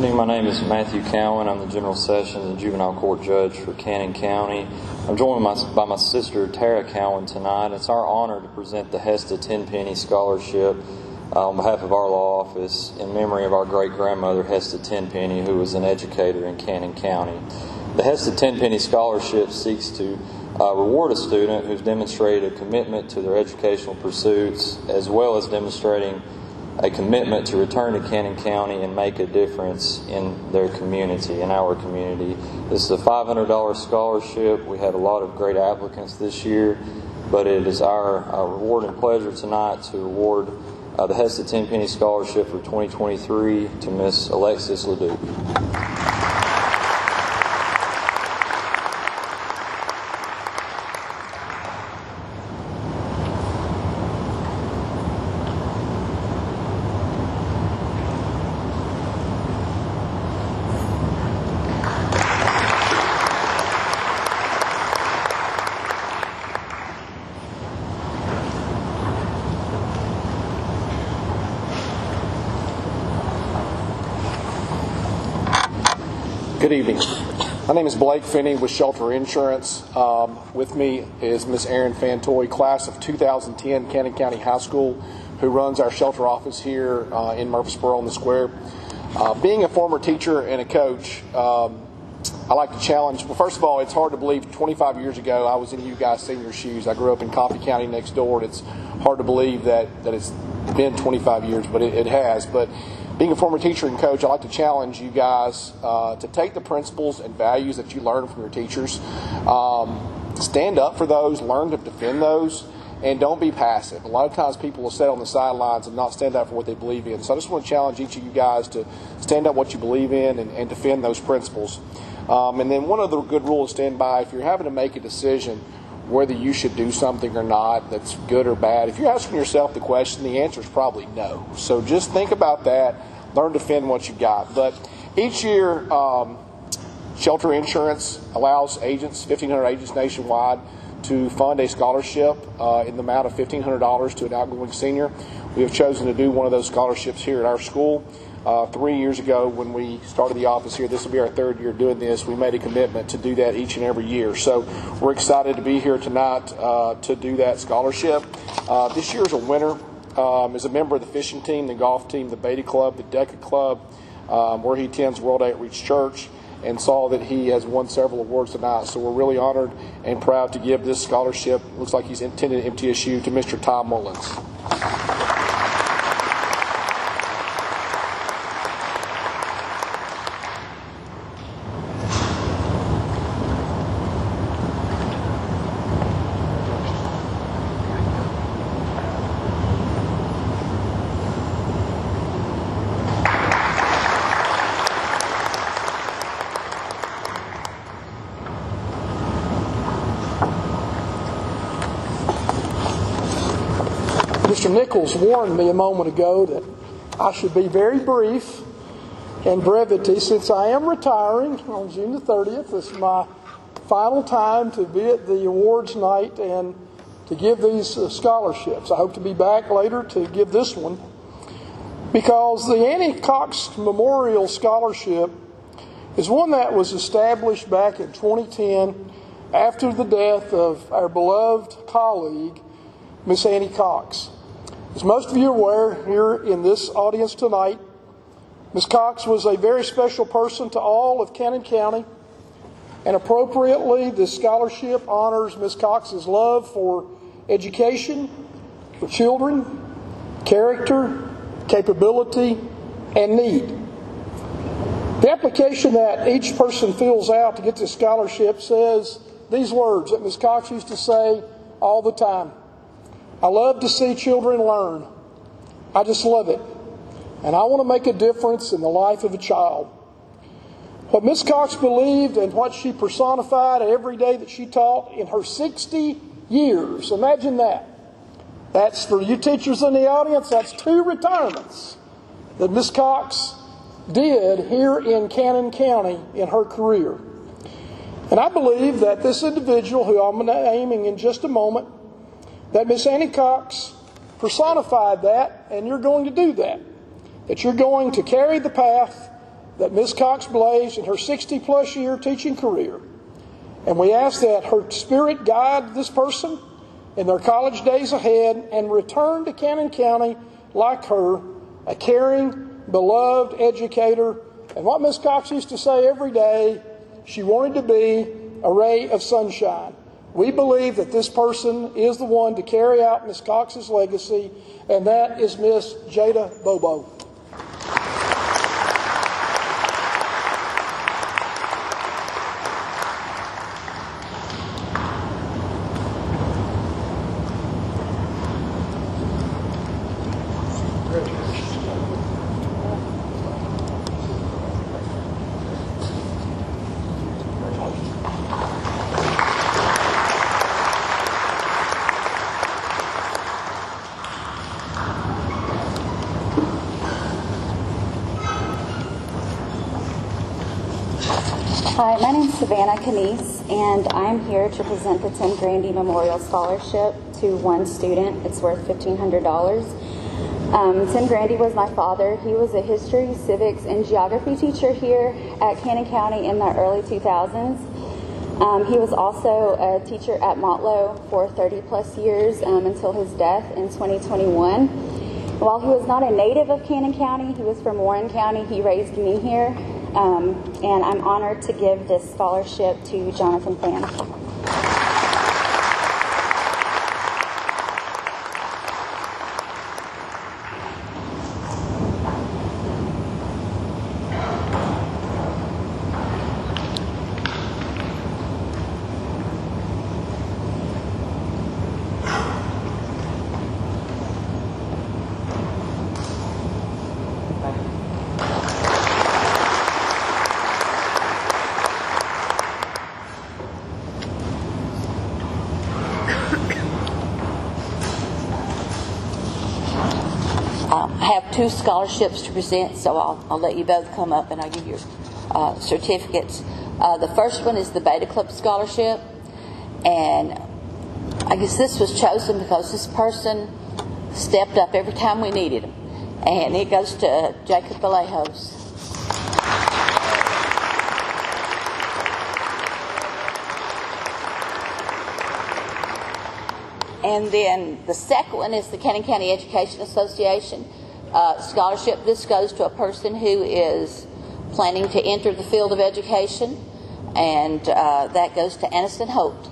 evening. My name is Matthew Cowan. I'm the General Sessions and Juvenile Court Judge for Cannon County. I'm joined by my, by my sister Tara Cowan tonight. It's our honor to present the Hesta Tenpenny Scholarship uh, on behalf of our law office in memory of our great-grandmother Hesta Tenpenny, who was an educator in Cannon County. The Hesta Tenpenny Scholarship seeks to uh, reward a student who's demonstrated a commitment to their educational pursuits, as well as demonstrating a commitment to return to Cannon County and make a difference in their community, in our community. This is a five hundred dollars scholarship. We had a lot of great applicants this year, but it is our, our reward and pleasure tonight to award uh, the Hesta Tenpenny Scholarship for twenty twenty-three to Miss Alexis Leduc. Good evening. My name is Blake Finney with Shelter Insurance. Um, with me is Miss Erin Fantoy, class of two thousand ten, Cannon County High School, who runs our shelter office here uh, in Murfreesboro on the Square. Uh, being a former teacher and a coach, um, I like to challenge. Well, first of all, it's hard to believe twenty-five years ago I was in you guys' senior shoes. I grew up in Coffee County next door, and it's hard to believe that, that it's been twenty-five years, but it, it has. But being a former teacher and coach, I like to challenge you guys uh, to take the principles and values that you learn from your teachers, um, stand up for those, learn to defend those, and don't be passive. A lot of times people will sit on the sidelines and not stand up for what they believe in. So I just want to challenge each of you guys to stand up what you believe in and, and defend those principles. Um, and then one other good rule to stand by: if you're having to make a decision whether you should do something or not that's good or bad, if you're asking yourself the question, the answer is probably no. So just think about that. Learn to defend what you got. But each year, um, Shelter Insurance allows agents, fifteen hundred agents nationwide, to fund a scholarship uh, in the amount of fifteen hundred dollars to an outgoing senior. We have chosen to do one of those scholarships here at our school. Uh, three years ago, when we started the office here, this will be our third year doing this, we made a commitment to do that each and every year. So we're excited to be here tonight uh, to do that scholarship. Uh, this year's a winner. Um, is a member of the fishing team, the golf team, the Beatty Club, the DECA Club, um, where he attends World Outreach Church, and saw that he has won several awards tonight. So we're really honored and proud to give this scholarship, looks like he's intended at M T S U, to Mister Tom Mullins. Mister Nichols warned me a moment ago that I should be very brief and brevity, since I am retiring on June the thirtieth. This is my final time to be at the awards night and to give these uh, scholarships. I hope to be back later to give this one, because the Annie Cox Memorial Scholarship is one that was established back in twenty ten after the death of our beloved colleague, Miss Annie Cox. As most of you are aware here in this audience tonight, Miss Cox was a very special person to all of Cannon County, and appropriately this scholarship honors Miss Cox's love for education, for children, character, capability, and need. The application that each person fills out to get this scholarship says these words that Miss Cox used to say all the time: I love to see children learn. I just love it. And I want to make a difference in the life of a child. What Miss Cox believed and what she personified every day that she taught in her sixty years. Imagine that. That's, for you teachers in the audience, that's two retirements that Miss Cox did here in Cannon County in her career. And I believe that this individual, who I'm naming in just a moment, that Miss Annie Cox personified that, and you're going to do that. That you're going to carry the path that Miz Cox blazed in her sixty-plus year teaching career. And we ask that her spirit guide this person in their college days ahead and return to Cannon County like her, a caring, beloved educator, and what Miz Cox used to say every day, she wanted to be a ray of sunshine. We believe that this person is the one to carry out Miz Cox's legacy, and that is Miss Jada Bobo. Hi, my name is Savannah Canese, and I'm here to present the Tim Grandy Memorial Scholarship to one student. It's worth fifteen hundred dollars. Um, Tim Grandy was my father. He was a history, civics, and geography teacher here at Cannon County in the early two thousands. Um, he was also a teacher at Motlow for thirty plus years um, until his death in twenty twenty-one. While he was not a native of Cannon County, he was from Warren County. He raised me here. Um, and I'm honored to give this scholarship to Jonathan Fan. I have two scholarships to present, so I'll, I'll let you both come up and I'll give you your uh, certificates. Uh, the first one is the Beta Club Scholarship, and I guess this was chosen because this person stepped up every time we needed him, and it goes to Jacob Vallejos. And then the second one is the Cannon County Education Association uh, scholarship. This goes to a person who is planning to enter the field of education, and uh, that goes to Aniston Holt.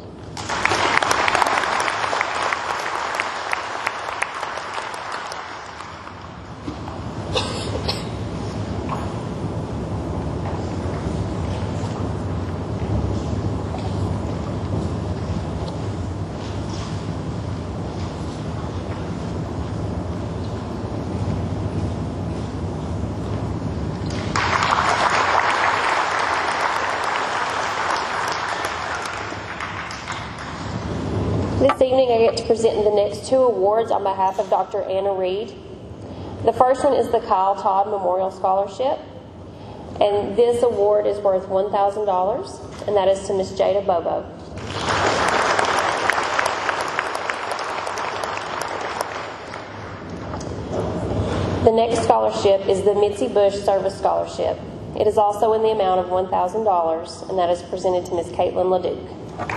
This evening I get to present the next two awards on behalf of Doctor Anna Reed. The first one is the Kyle Todd Memorial Scholarship, and this award is worth one thousand dollars, and that is to Miss Jada Bobo. The next scholarship is the Mitzi Bush Service Scholarship. It is also in the amount of one thousand dollars, and that is presented to Miss Caitlin LeDuc.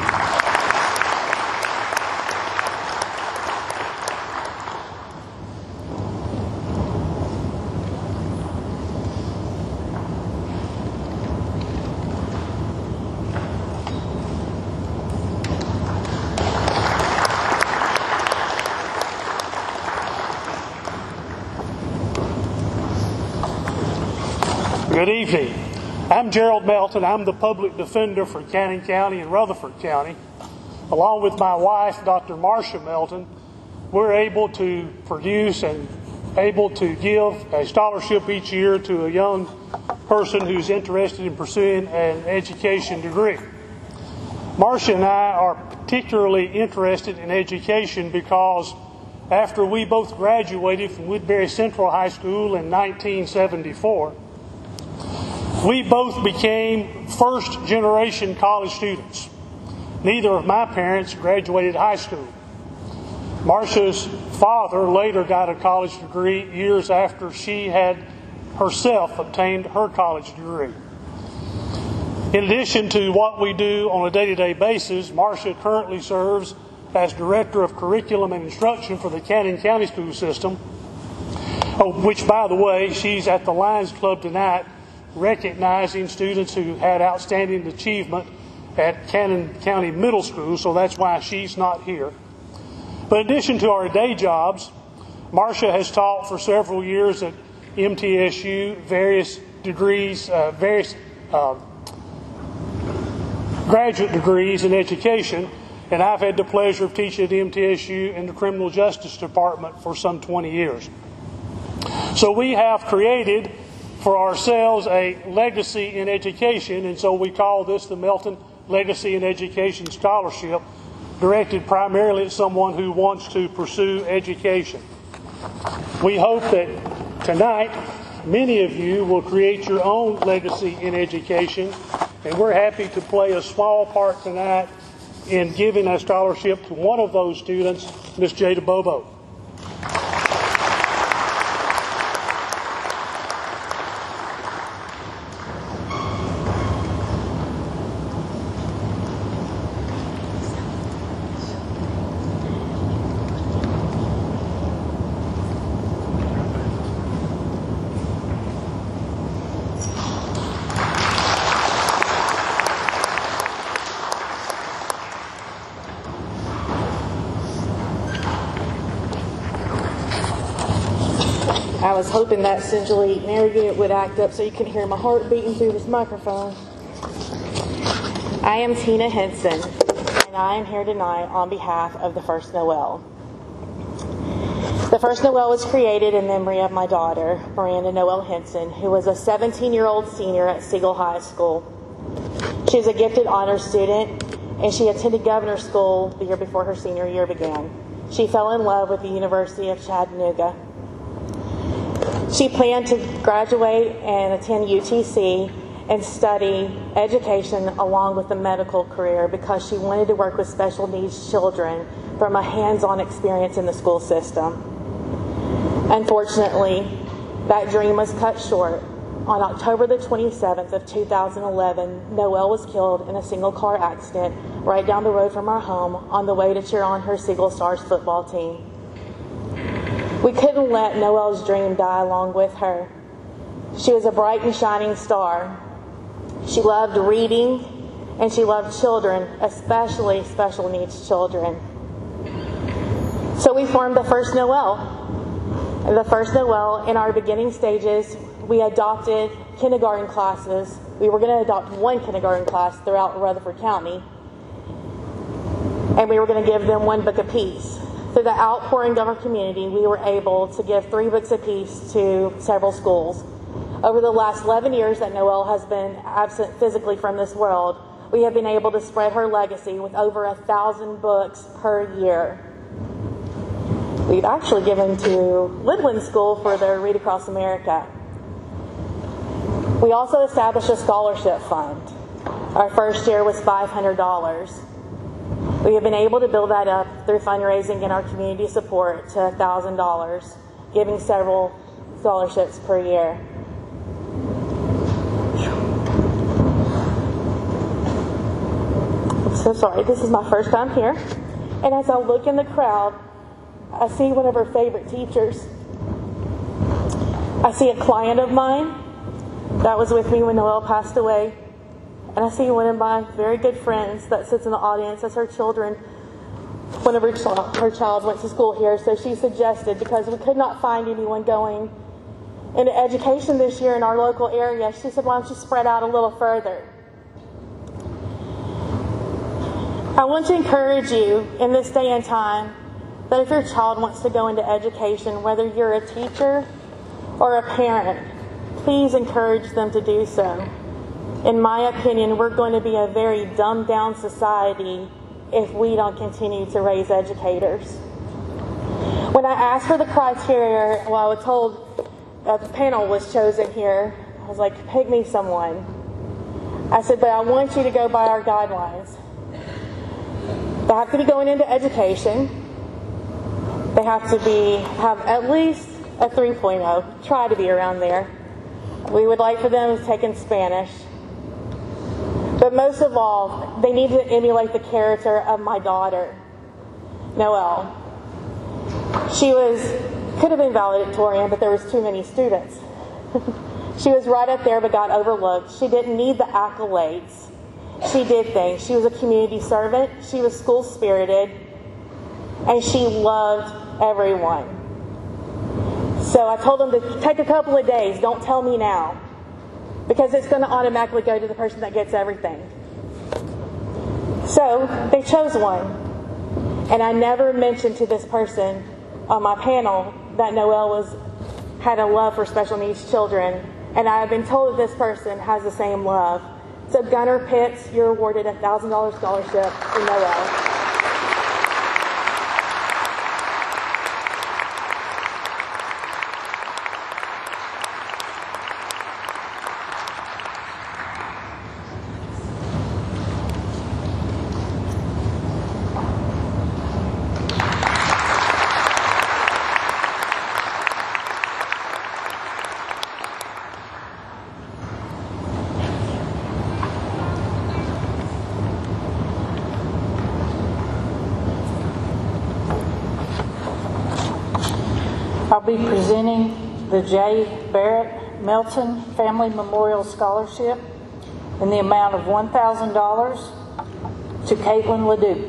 Good evening. I'm Gerald Melton. I'm the public defender for Cannon County and Rutherford County. Along with my wife, Doctor Marcia Melton, we're able to produce and able to give a scholarship each year to a young person who's interested in pursuing an education degree. Marcia and I are particularly interested in education because after we both graduated from Woodbury Central High School in nineteen seventy-four, we both became first-generation college students. Neither of my parents graduated high school. Marcia's father later got a college degree years after she had herself obtained her college degree. In addition to what we do on a day-to-day basis, Marcia currently serves as Director of Curriculum and Instruction for the Cannon County School System, which, by the way, she's at the Lions Club tonight recognizing students who had outstanding achievement at Cannon County Middle School, so that's why she's not here. But in addition to our day jobs, Marcia has taught for several years at M T S U, various degrees, uh, various uh, graduate degrees in education, and I've had the pleasure of teaching at M T S U in the Criminal Justice Department for some twenty years. So we have created for ourselves a legacy in education, and so we call this the Melton Legacy in Education Scholarship, directed primarily at someone who wants to pursue education. We hope that tonight many of you will create your own legacy in education, and we're happy to play a small part tonight in giving a scholarship to one of those students, Miss Jada Bobo. I was hoping that essentially Narragansett would act up so you can hear my heart beating through this microphone. I am Tina Henson, and I am here tonight on behalf of the First Noel. The First Noel was created in memory of my daughter, Miranda Noel Henson, who was a seventeen-year-old senior at Siegel High School. She was a gifted honor student, and she attended Governor School the year before her senior year began. She fell in love with the University of Chattanooga. She planned to graduate and attend U T C and study education along with a medical career because she wanted to work with special needs children from a hands-on experience in the school system. Unfortunately, that dream was cut short. On October the twenty-seventh of two thousand eleven, Noelle was killed in a single-car accident right down the road from our home on the way to cheer on her Siegel Stars football team. We couldn't let Noelle's dream die along with her. She was a bright and shining star. She loved reading, and she loved children, especially special needs children. So we formed the First Noel. The First Noel, in our beginning stages, we adopted kindergarten classes. We were going to adopt one kindergarten class throughout Rutherford County, and we were going to give them one book apiece. Through the outpouring of our community, we were able to give three books apiece to several schools. Over the last eleven years that Noelle has been absent physically from this world, we have been able to spread her legacy with over a thousand books per year. We've actually given to Lidwin School for their Read Across America. We also established a scholarship fund. Our first year was five hundred dollars. We have been able to build that up through fundraising and our community support to one thousand dollars, giving several scholarships per year. I'm so sorry, this is my first time here. And as I look in the crowd, I see one of her favorite teachers. I see a client of mine that was with me when Noelle passed away. And I see one of my very good friends that sits in the audience as her children, whenever her child went to school here. So she suggested, because we could not find anyone going into education this year in our local area, she said, why don't you spread out a little further? I want to encourage you in this day and time that if your child wants to go into education, whether you're a teacher or a parent, please encourage them to do so. In my opinion, we're going to be a very dumbed down society if we don't continue to raise educators. When I asked for the criteria, well, I was told that the panel was chosen here. I was like, pick me someone. I said, but I want you to go by our guidelines. They have to be going into education. They have to be have at least a three point oh. Try to be around there. We would like for them to take in Spanish. But most of all, they need to emulate the character of my daughter, Noelle. She was, could have been valedictorian, but there was too many students. She was right up there but got overlooked. She didn't need the accolades. She did things. She was a community servant. She was school-spirited. And she loved everyone. So I told them to take a couple of days. Don't tell me now. Because it's going to automatically go to the person that gets everything. So they chose one. And I never mentioned to this person on my panel that Noelle was had a love for special needs children. And I have been told that this person has the same love. So Gunnar Pitts, you're awarded a one thousand dollars scholarship for Noelle. I'll be presenting the J. Barrett Melton Family Memorial Scholarship in the amount of one thousand dollars to Caitlin Ledoux.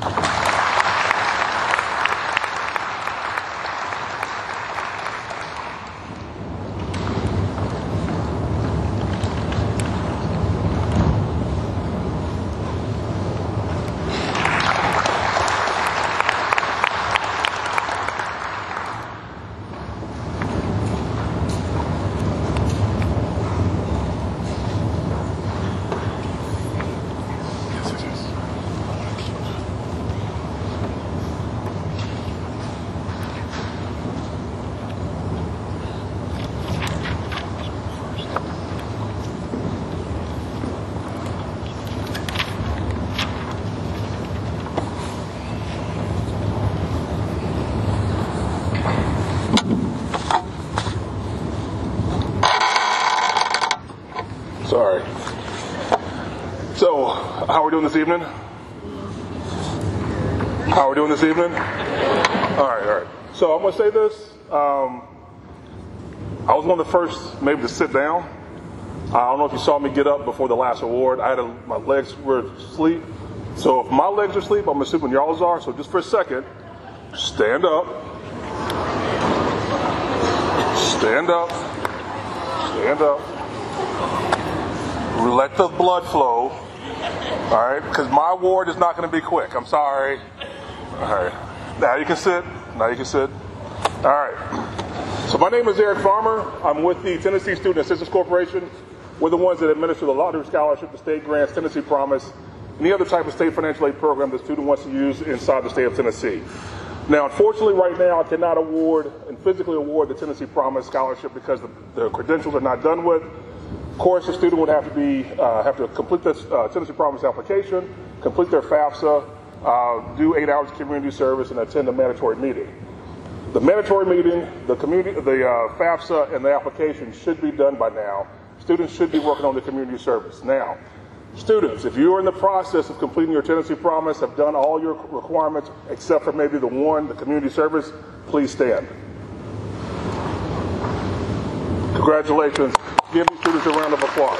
Sorry. So, how are we doing this evening? How are we doing this evening? All right, all right. So I'm going to say this. Um, I was one of the first maybe to sit down. I don't know if you saw me get up before the last award. I had a, my legs were asleep. So if my legs are asleep, I'm assuming y'all's are. So just for a second, stand up. Stand up. Stand up. Let the blood flow. All right, because my award is not going to be quick. I'm sorry. All right. Now you can sit. Now you can sit. All right. So my name is Eric Farmer. I'm with the Tennessee Student Assistance Corporation. We're the ones that administer the lottery scholarship, the state grants, Tennessee Promise, any other type of state financial aid program the student wants to use inside the state of Tennessee. Now, unfortunately, right now, I cannot award and physically award the Tennessee Promise scholarship because the, the credentials are not done with. Of course, the student would have to be uh, have to complete this uh, Tennessee Promise application, complete their FAFSA, uh, do eight hours of community service, and attend a mandatory meeting. The mandatory meeting, the community, the uh, FAFSA, and the application should be done by now. Students should be working on the community service now. Students, if you are in the process of completing your Tennessee Promise, have done all your requirements except for maybe the one, the community service, please stand. Congratulations. Give these students a round of applause.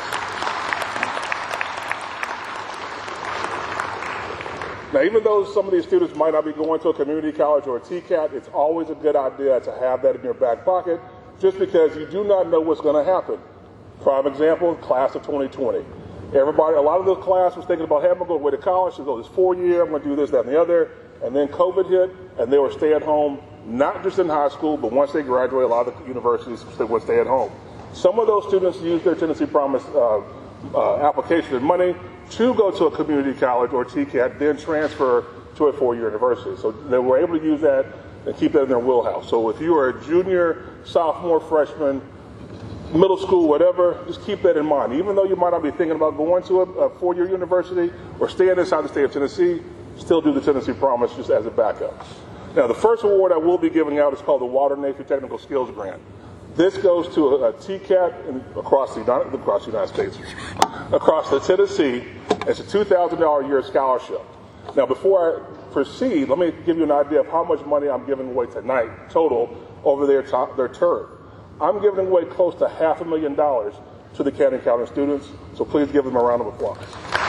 Now, even though some of these students might not be going to a community college or a T CAT, it's always a good idea to have that in your back pocket just because you do not know what's going to happen. Prime example, class of twenty twenty. Everybody, a lot of the class was thinking about, hey, I'm going to go away to college, so go this four year, I'm going to do this, that, and the other. And then COVID hit, and they were stay at home, not just in high school, but once they graduate, a lot of the universities they would stay at home. Some of those students used their Tennessee Promise uh, uh, application and money to go to a community college or T CAT, then transfer to a four-year university. So they were able to use that and keep that in their wheelhouse. So if you are a junior, sophomore, freshman, middle school, whatever, just keep that in mind. Even though you might not be thinking about going to a, a four-year university or staying inside the state of Tennessee, still do the Tennessee Promise just as a backup. Now, the first award I will be giving out is called the Walter Napier Technical Skills Grant. This goes to a, a T CAT in, across, the United, across the United States, across the Tennessee. It's a two thousand dollars a year scholarship. Now, before I proceed, let me give you an idea of how much money I'm giving away tonight, total, over their, to- their term. I'm giving away close to half a million dollars to the Cannon County students, so please give them a round of applause.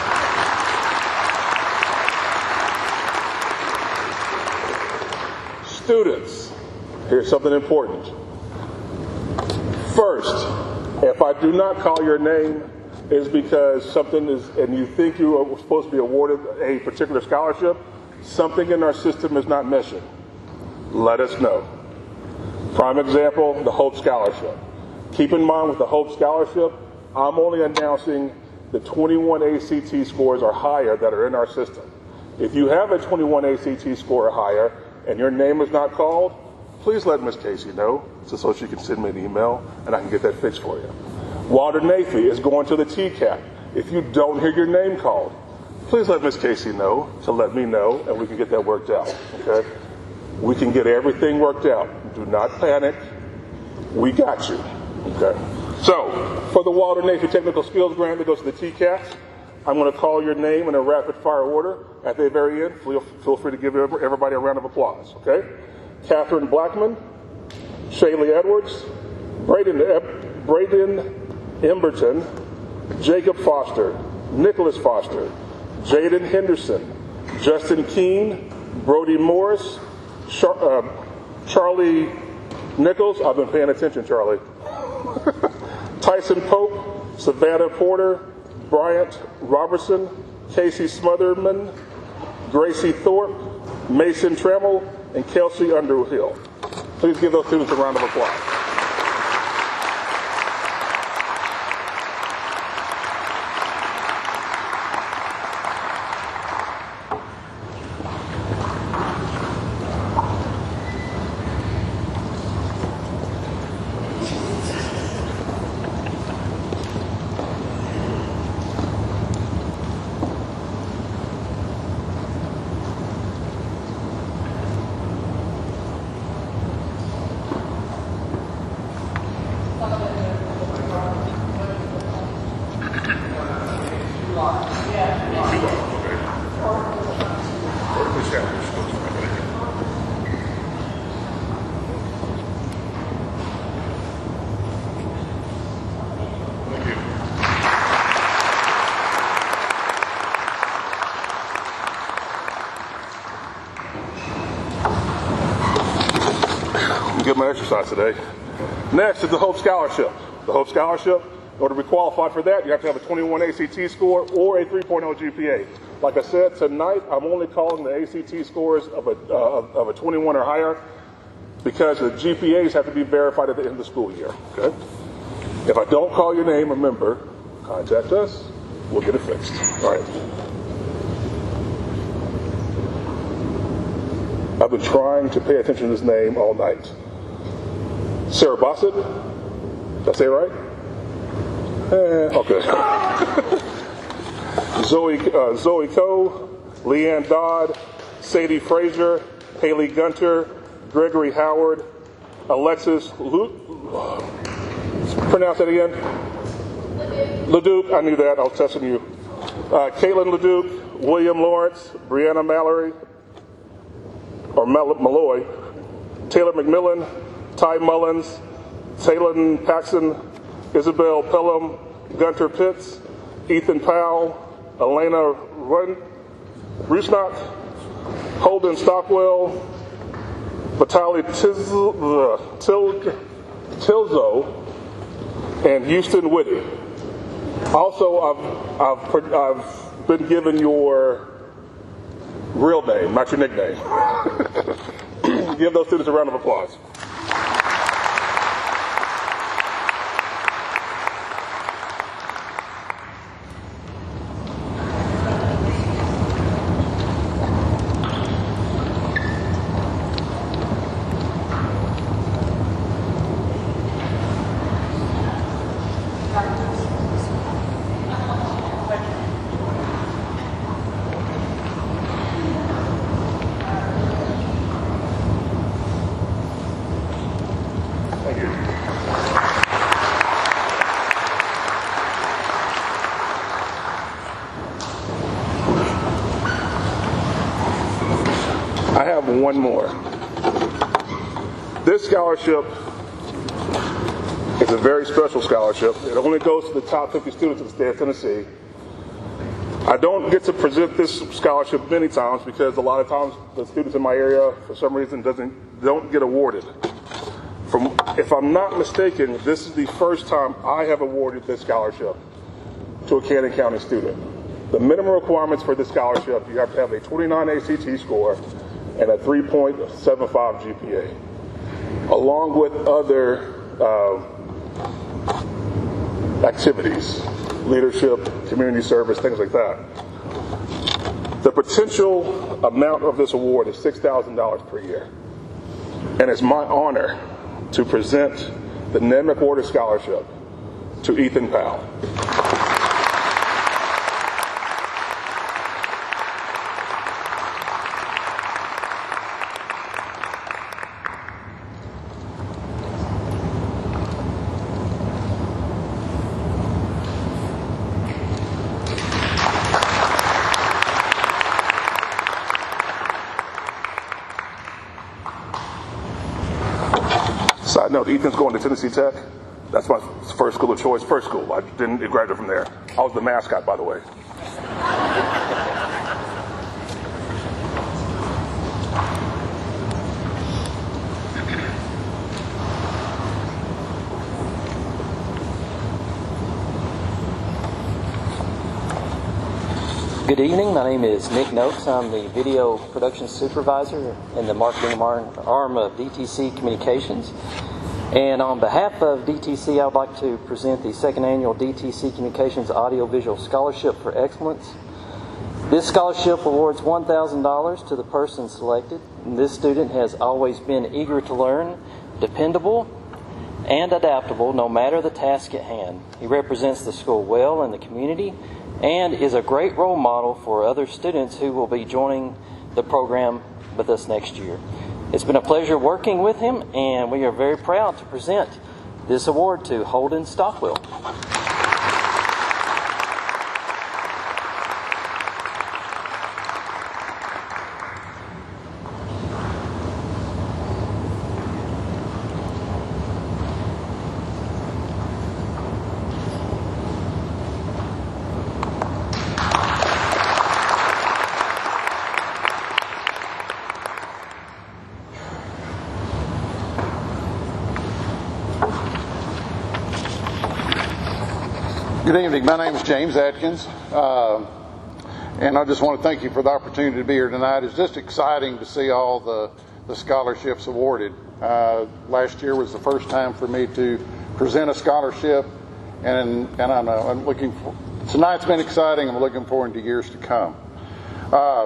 Students, here's something important. First, if I do not call your name, it's because something is, and you think you are supposed to be awarded a particular scholarship, something in our system is not meshing. Let us know. Prime example, the Hope Scholarship. Keep in mind with the Hope Scholarship, I'm only announcing the twenty-one A C T scores or higher that are in our system. If you have a twenty-one A C T score or higher and your name is not called, please let Miz Casey know so she can send me an email and I can get that fixed for you. Walter Nafee is going to the T CAT. If you don't hear your name called, please let Miz Casey know to let me know and we can get that worked out. Okay? We can get everything worked out. Do not panic. We got you. Okay? So, for the Walter Nafee Technical Skills Grant that goes to the T CAT, I'm going to call your name in a rapid fire order. At the very end, feel, feel free to give everybody a round of applause. Okay? Catherine Blackman, Shaylee Edwards, Braden, e- Braden Emberton, Jacob Foster, Nicholas Foster, Jaden Henderson, Justin Keene, Brody Morris, Char- uh, Charlie Nichols. I've been paying attention, Charlie. Tyson Pope, Savannah Porter, Bryant Robertson, Casey Smotherman, Gracie Thorpe, Mason Trammell, and Kelsey Underhill. Please give those students a round of applause. Get my exercise today. Next is the Hope Scholarship. The Hope Scholarship, in order to be qualified for that, you have to have a twenty-one A C T score or a three point oh G P A. Like I said, tonight I'm only calling the A C T scores of a, uh, of a twenty-one or higher because the G P As have to be verified at the end of the school year. Okay? If I don't call your name, remember, contact us. We'll get it fixed. All right. I've been trying to pay attention to this name all night. Sarah Bossett. Did I say it right? Eh, okay. Zoe, uh, Zoe Coe, Leanne Dodd, Sadie Frazier, Haley Gunter, Gregory Howard, Alexis Lu- pronounce that again? Leduc. I knew that. I was testing you. Uh, Caitlin Leduc, William Lawrence, Brianna Mallory, or Mal- Malloy, Taylor McMillan, Ty Mullins, Taylor Paxson, Isabel Pelham, Gunter Pitts, Ethan Powell, Elena Run- Rusnak, Holden Stockwell, Vitaly Tiz- uh, Til- Tilzo, and Houston Whitty. Also, I've, I've, I've been given your real name, not your nickname. Give those students a round of applause. and one more. This scholarship is a very special scholarship. It only goes to the top fifty students of the state of Tennessee. I don't get to present this scholarship many times because a lot of times the students in my area, for some reason, doesn't don't get awarded. From, if I'm not mistaken, this is the first time I have awarded this scholarship to a Cannon County student. The minimum requirements for this scholarship, you have to have a twenty-nine A C T score and a three point seven five G P A, along with other uh, activities, leadership, community service, things like that. The potential amount of this award is six thousand dollars per year. And it's my honor to present the Ned McWhorter Scholarship to Ethan Powell. Side note, Ethan's going to Tennessee Tech. That's my first school of choice, first school. I didn't graduate from there. I was the mascot, by the way. Good evening. My name is Nick Noakes. I'm the video production supervisor in the marketing arm of D T C Communications. And on behalf of D T C, I would like to present the second annual D T C Communications Audiovisual Scholarship for Excellence. This scholarship awards one thousand dollars to the person selected. And this student has always been eager to learn, dependable, and adaptable no matter the task at hand. He represents the school well in the community and is a great role model for other students who will be joining the program with us next year. It's been a pleasure working with him, and we are very proud to present this award to Holden Stockwell. Good evening. My name is James Atkins, uh, and I just want to thank you for the opportunity to be here tonight. It's just exciting to see all the, the scholarships awarded. Uh, last year was the first time for me to present a scholarship, and and I know I'm looking for tonight's been exciting. I'm looking forward to years to come. Uh,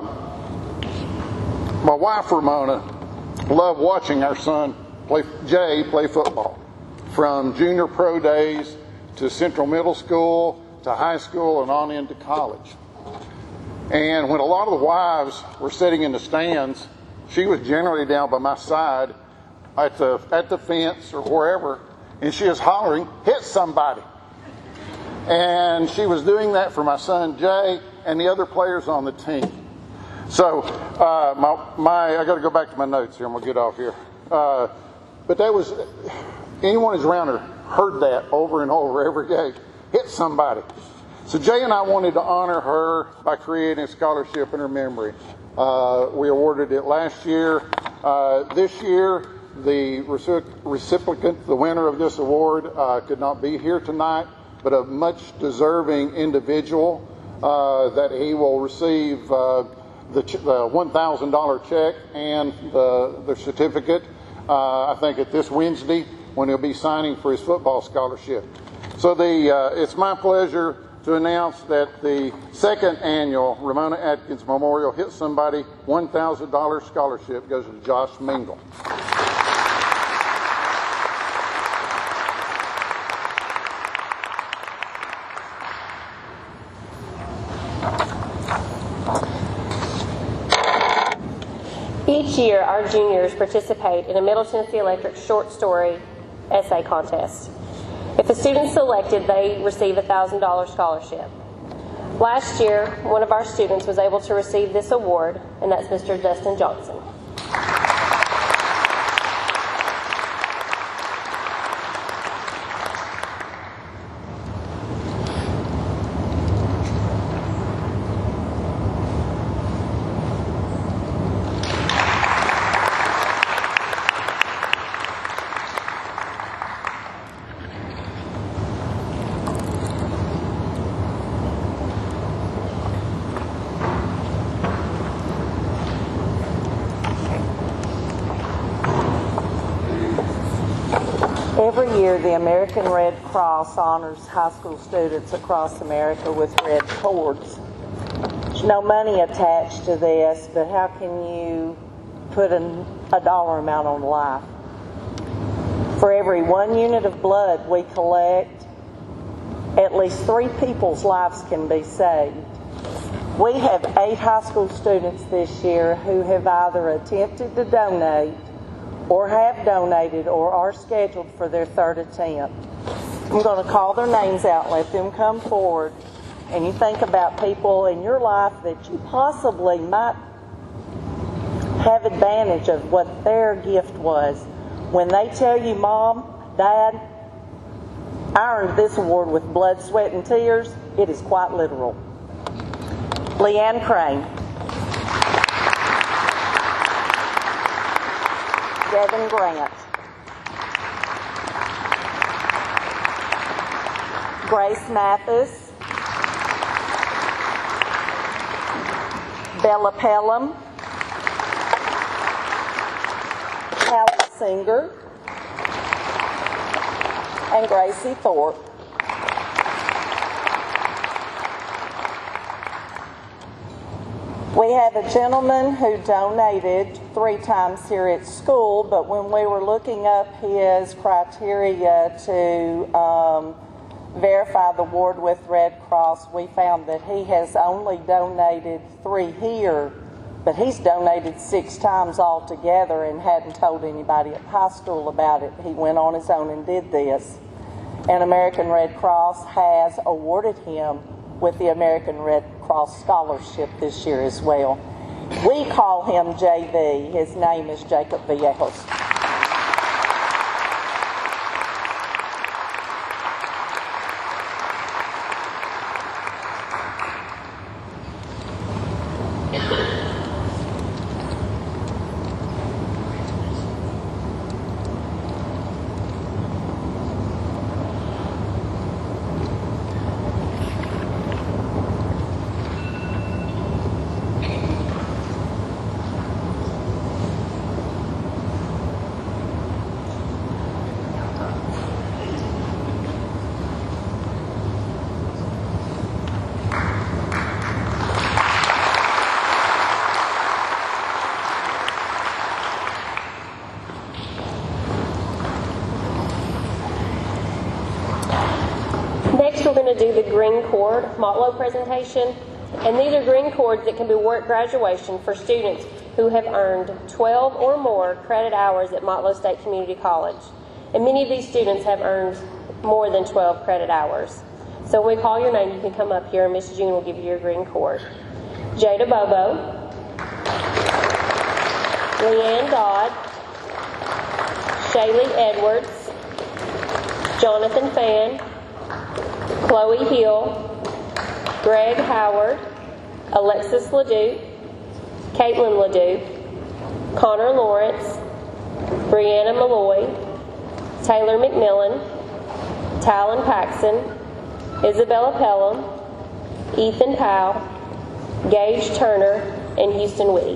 my wife Ramona loved watching our son play Jay play football from junior pro days to Central Middle School, to high school, and on into college. And when a lot of the wives were sitting in the stands, she was generally down by my side at the, at the fence or wherever, and she was hollering, "Hit somebody." And she was doing that for my son Jay and the other players on the team. So uh, my, my, I got to go back to my notes here. I'm going to get off here. Uh, but that was, anyone who's around her heard that over and over every day. Hit somebody. So Jay and I wanted to honor her by creating a scholarship in her memory. Uh, we awarded it last year. Uh, this year, the recipient, the winner of this award, uh, could not be here tonight, but a much deserving individual uh, that he will receive uh, the, ch- the one thousand dollars check and the, the certificate, uh, I think, at this Wednesday, when he'll be signing for his football scholarship. So the uh, it's my pleasure to announce that the second annual Ramona Atkins Memorial Hit Somebody one thousand dollars scholarship goes to Josh Mingle. Each year, our juniors participate in a Middle Tennessee Electric short story essay contest. If a student's selected, they receive a one thousand dollars scholarship. Last year, one of our students was able to receive this award, and that's Mister Dustin Johnson. Every year, the American Red Cross honors high school students across America with red cords. There's no money attached to this, but how can you put an, a dollar amount on life? For every one unit of blood we collect, at least three people's lives can be saved. We have eight high school students this year who have either attempted to donate or have donated or are scheduled for their third attempt. I'm going to call their names out, let them come forward, and you think about people in your life that you possibly might have advantage of what their gift was. When they tell you, Mom, Dad, I earned this award with blood, sweat, and tears, it is quite literal. Leanne Crane. Devin Grant. Grace Mathis. Bella Pelham. Hallie Singer. And Gracie Thorpe. We have a gentleman who donated three times here at school, but when we were looking up his criteria to um, verify the ward with Red Cross, we found that he has only donated three here, but he's donated six times altogether and hadn't told anybody at high school about it. He went on his own and did this. And American Red Cross has awarded him with the American Red Cross Scholarship this year as well. We call him J V. His name is Jacob Villejos. We're going to do the green cord motto presentation, and these are green cords that can be worn at graduation for students who have earned twelve or more credit hours at Motlow State Community College. And many of these students have earned more than twelve credit hours. So when we call your name, you can come up here and Miss June will give you your green cord. Jada Bobo, Leanne Dodd, Shaylee Edwards, Jonathan Fan, Chloe Hill, Greg Howard, Alexis LeDuc, Caitlin LeDuc, Connor Lawrence, Brianna Malloy, Taylor McMillan, Talon Paxson, Isabella Pelham, Ethan Powell, Gage Turner, and Houston Whitty.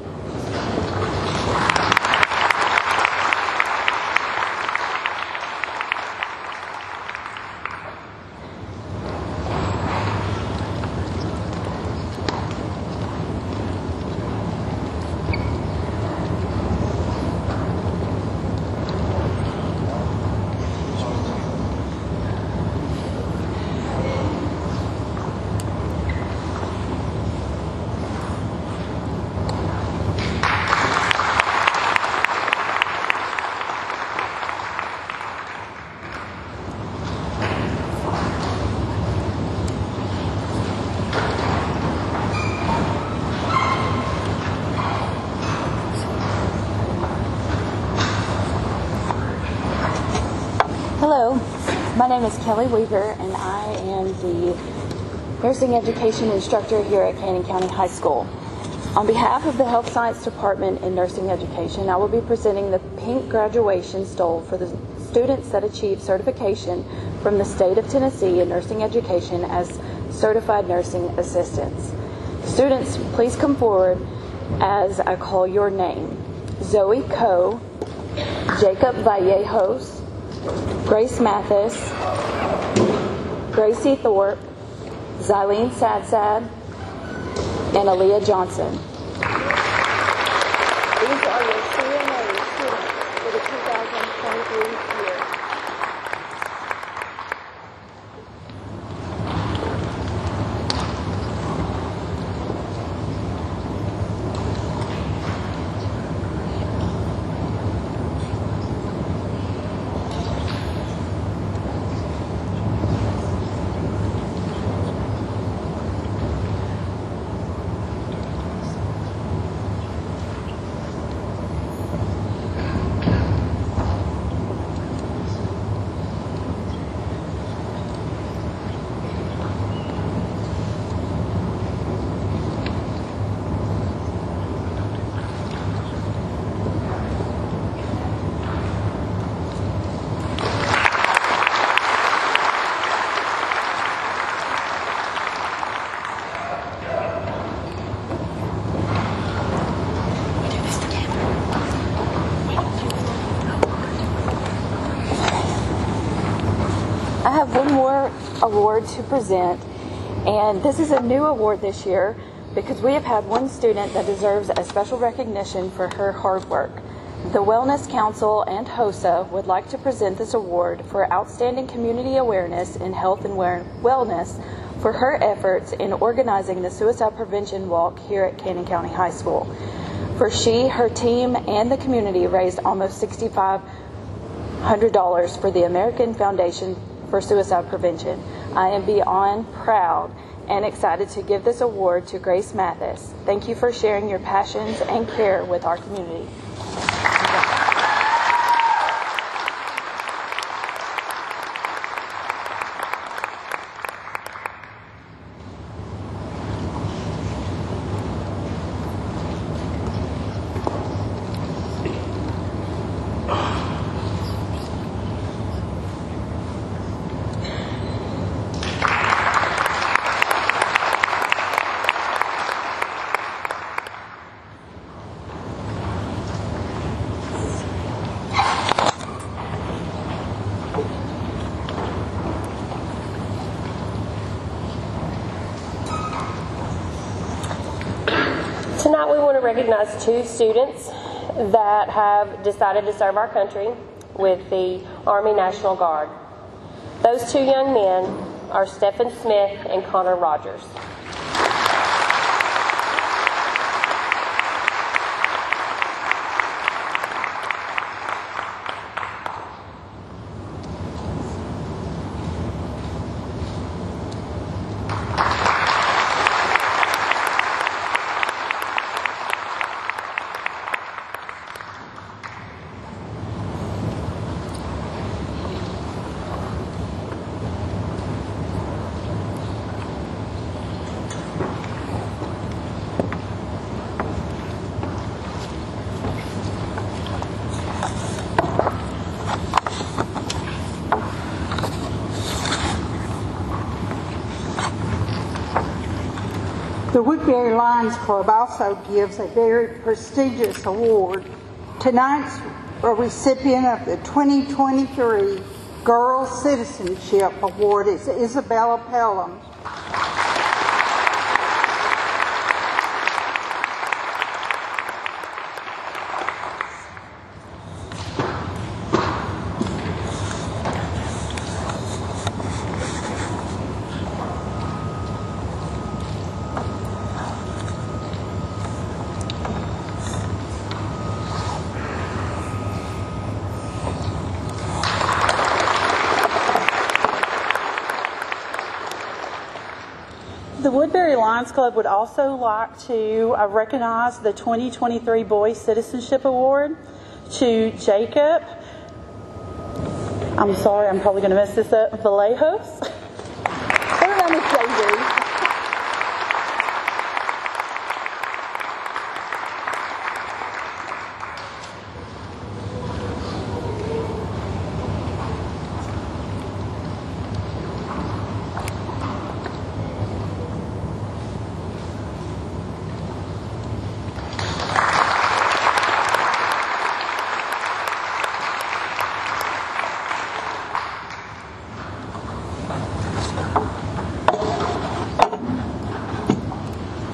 Hello, my name is Kelly Weaver, and I am the nursing education instructor here at Cannon County High School. On behalf of the Health Science Department in Nursing Education, I will be presenting the pink graduation stole for the students that achieve certification from the state of Tennessee in nursing education as certified nursing assistants. Students, please come forward as I call your name. Zoe Coe, Jacob Vallejos, Grace Mathis, Gracie Thorpe, Zylene Sadsad, and Aaliyah Johnson. These are your C M A students for the two thousand twenty-three year. I have one more award to present, and this is a new award this year because we have had one student that deserves a special recognition for her hard work. The Wellness Council and HOSA would like to present this award for outstanding community awareness in health and wellness for her efforts in organizing the suicide prevention walk here at Cannon County High School. For she, her team, and the community raised almost six thousand five hundred dollars for the American Foundation for Suicide Prevention. I am beyond proud and excited to give this award to Grace Mathis. Thank you for sharing your passions and care with our community. Tonight we want to recognize two students that have decided to serve our country with the Army National Guard. Those two young men are Stephen Smith and Connor Rogers. The Woodbury Lions Club also gives a very prestigious award. Tonight's recipient of the twenty twenty-three Girls Citizenship Award is Isabella Pelham. The Woodbury Lions Club would also like to uh, recognize the twenty twenty-three Boys Citizenship Award to Jacob, I'm sorry, I'm probably going to mess this up, Vallejos. Her name is J D.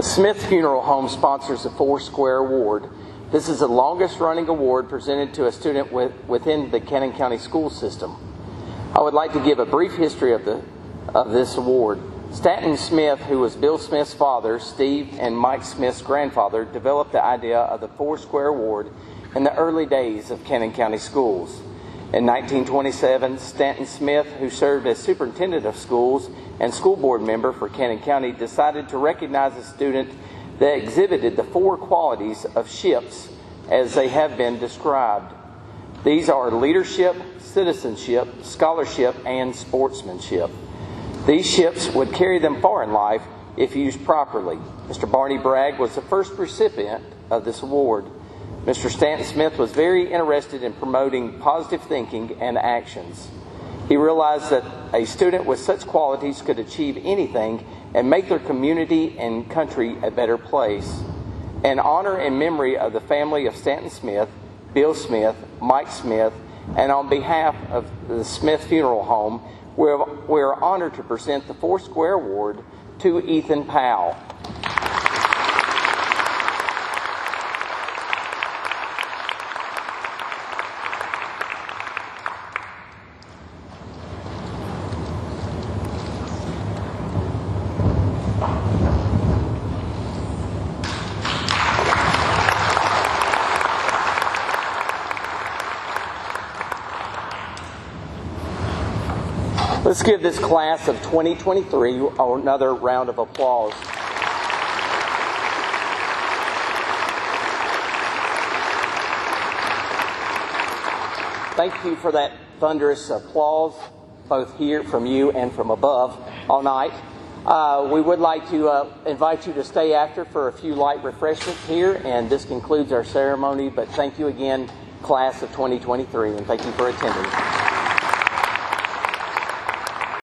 Smith Funeral Home sponsors the Four Square Award. This is the longest running award presented to a student with, within the Cannon County school system. I would like to give a brief history of, the, of this award. Stanton Smith, who was Bill Smith's father, Steve, and Mike Smith's grandfather, developed the idea of the Four Square Award in the early days of Cannon County schools. In nineteen twenty-seven, Stanton Smith, who served as superintendent of schools and school board member for Cannon County, decided to recognize a student that exhibited the four qualities of ships as they have been described. These are leadership, citizenship, scholarship, and sportsmanship. These ships would carry them far in life if used properly. Mister Barney Bragg was the first recipient of this award. Mister Stanton Smith was very interested in promoting positive thinking and actions. He realized that a student with such qualities could achieve anything and make their community and country a better place. In honor and memory of the family of Stanton Smith, Bill Smith, Mike Smith, and on behalf of the Smith Funeral Home, we're, we're honored to present the Four Square Award to Ethan Powell. Let's give this class of twenty twenty-three another round of applause. Thank you for that thunderous applause, both here from you and from above all night. Uh, we would like to uh, invite you to stay after for a few light refreshments here, and this concludes our ceremony. But thank you again, class of twenty twenty-three, and thank you for attending.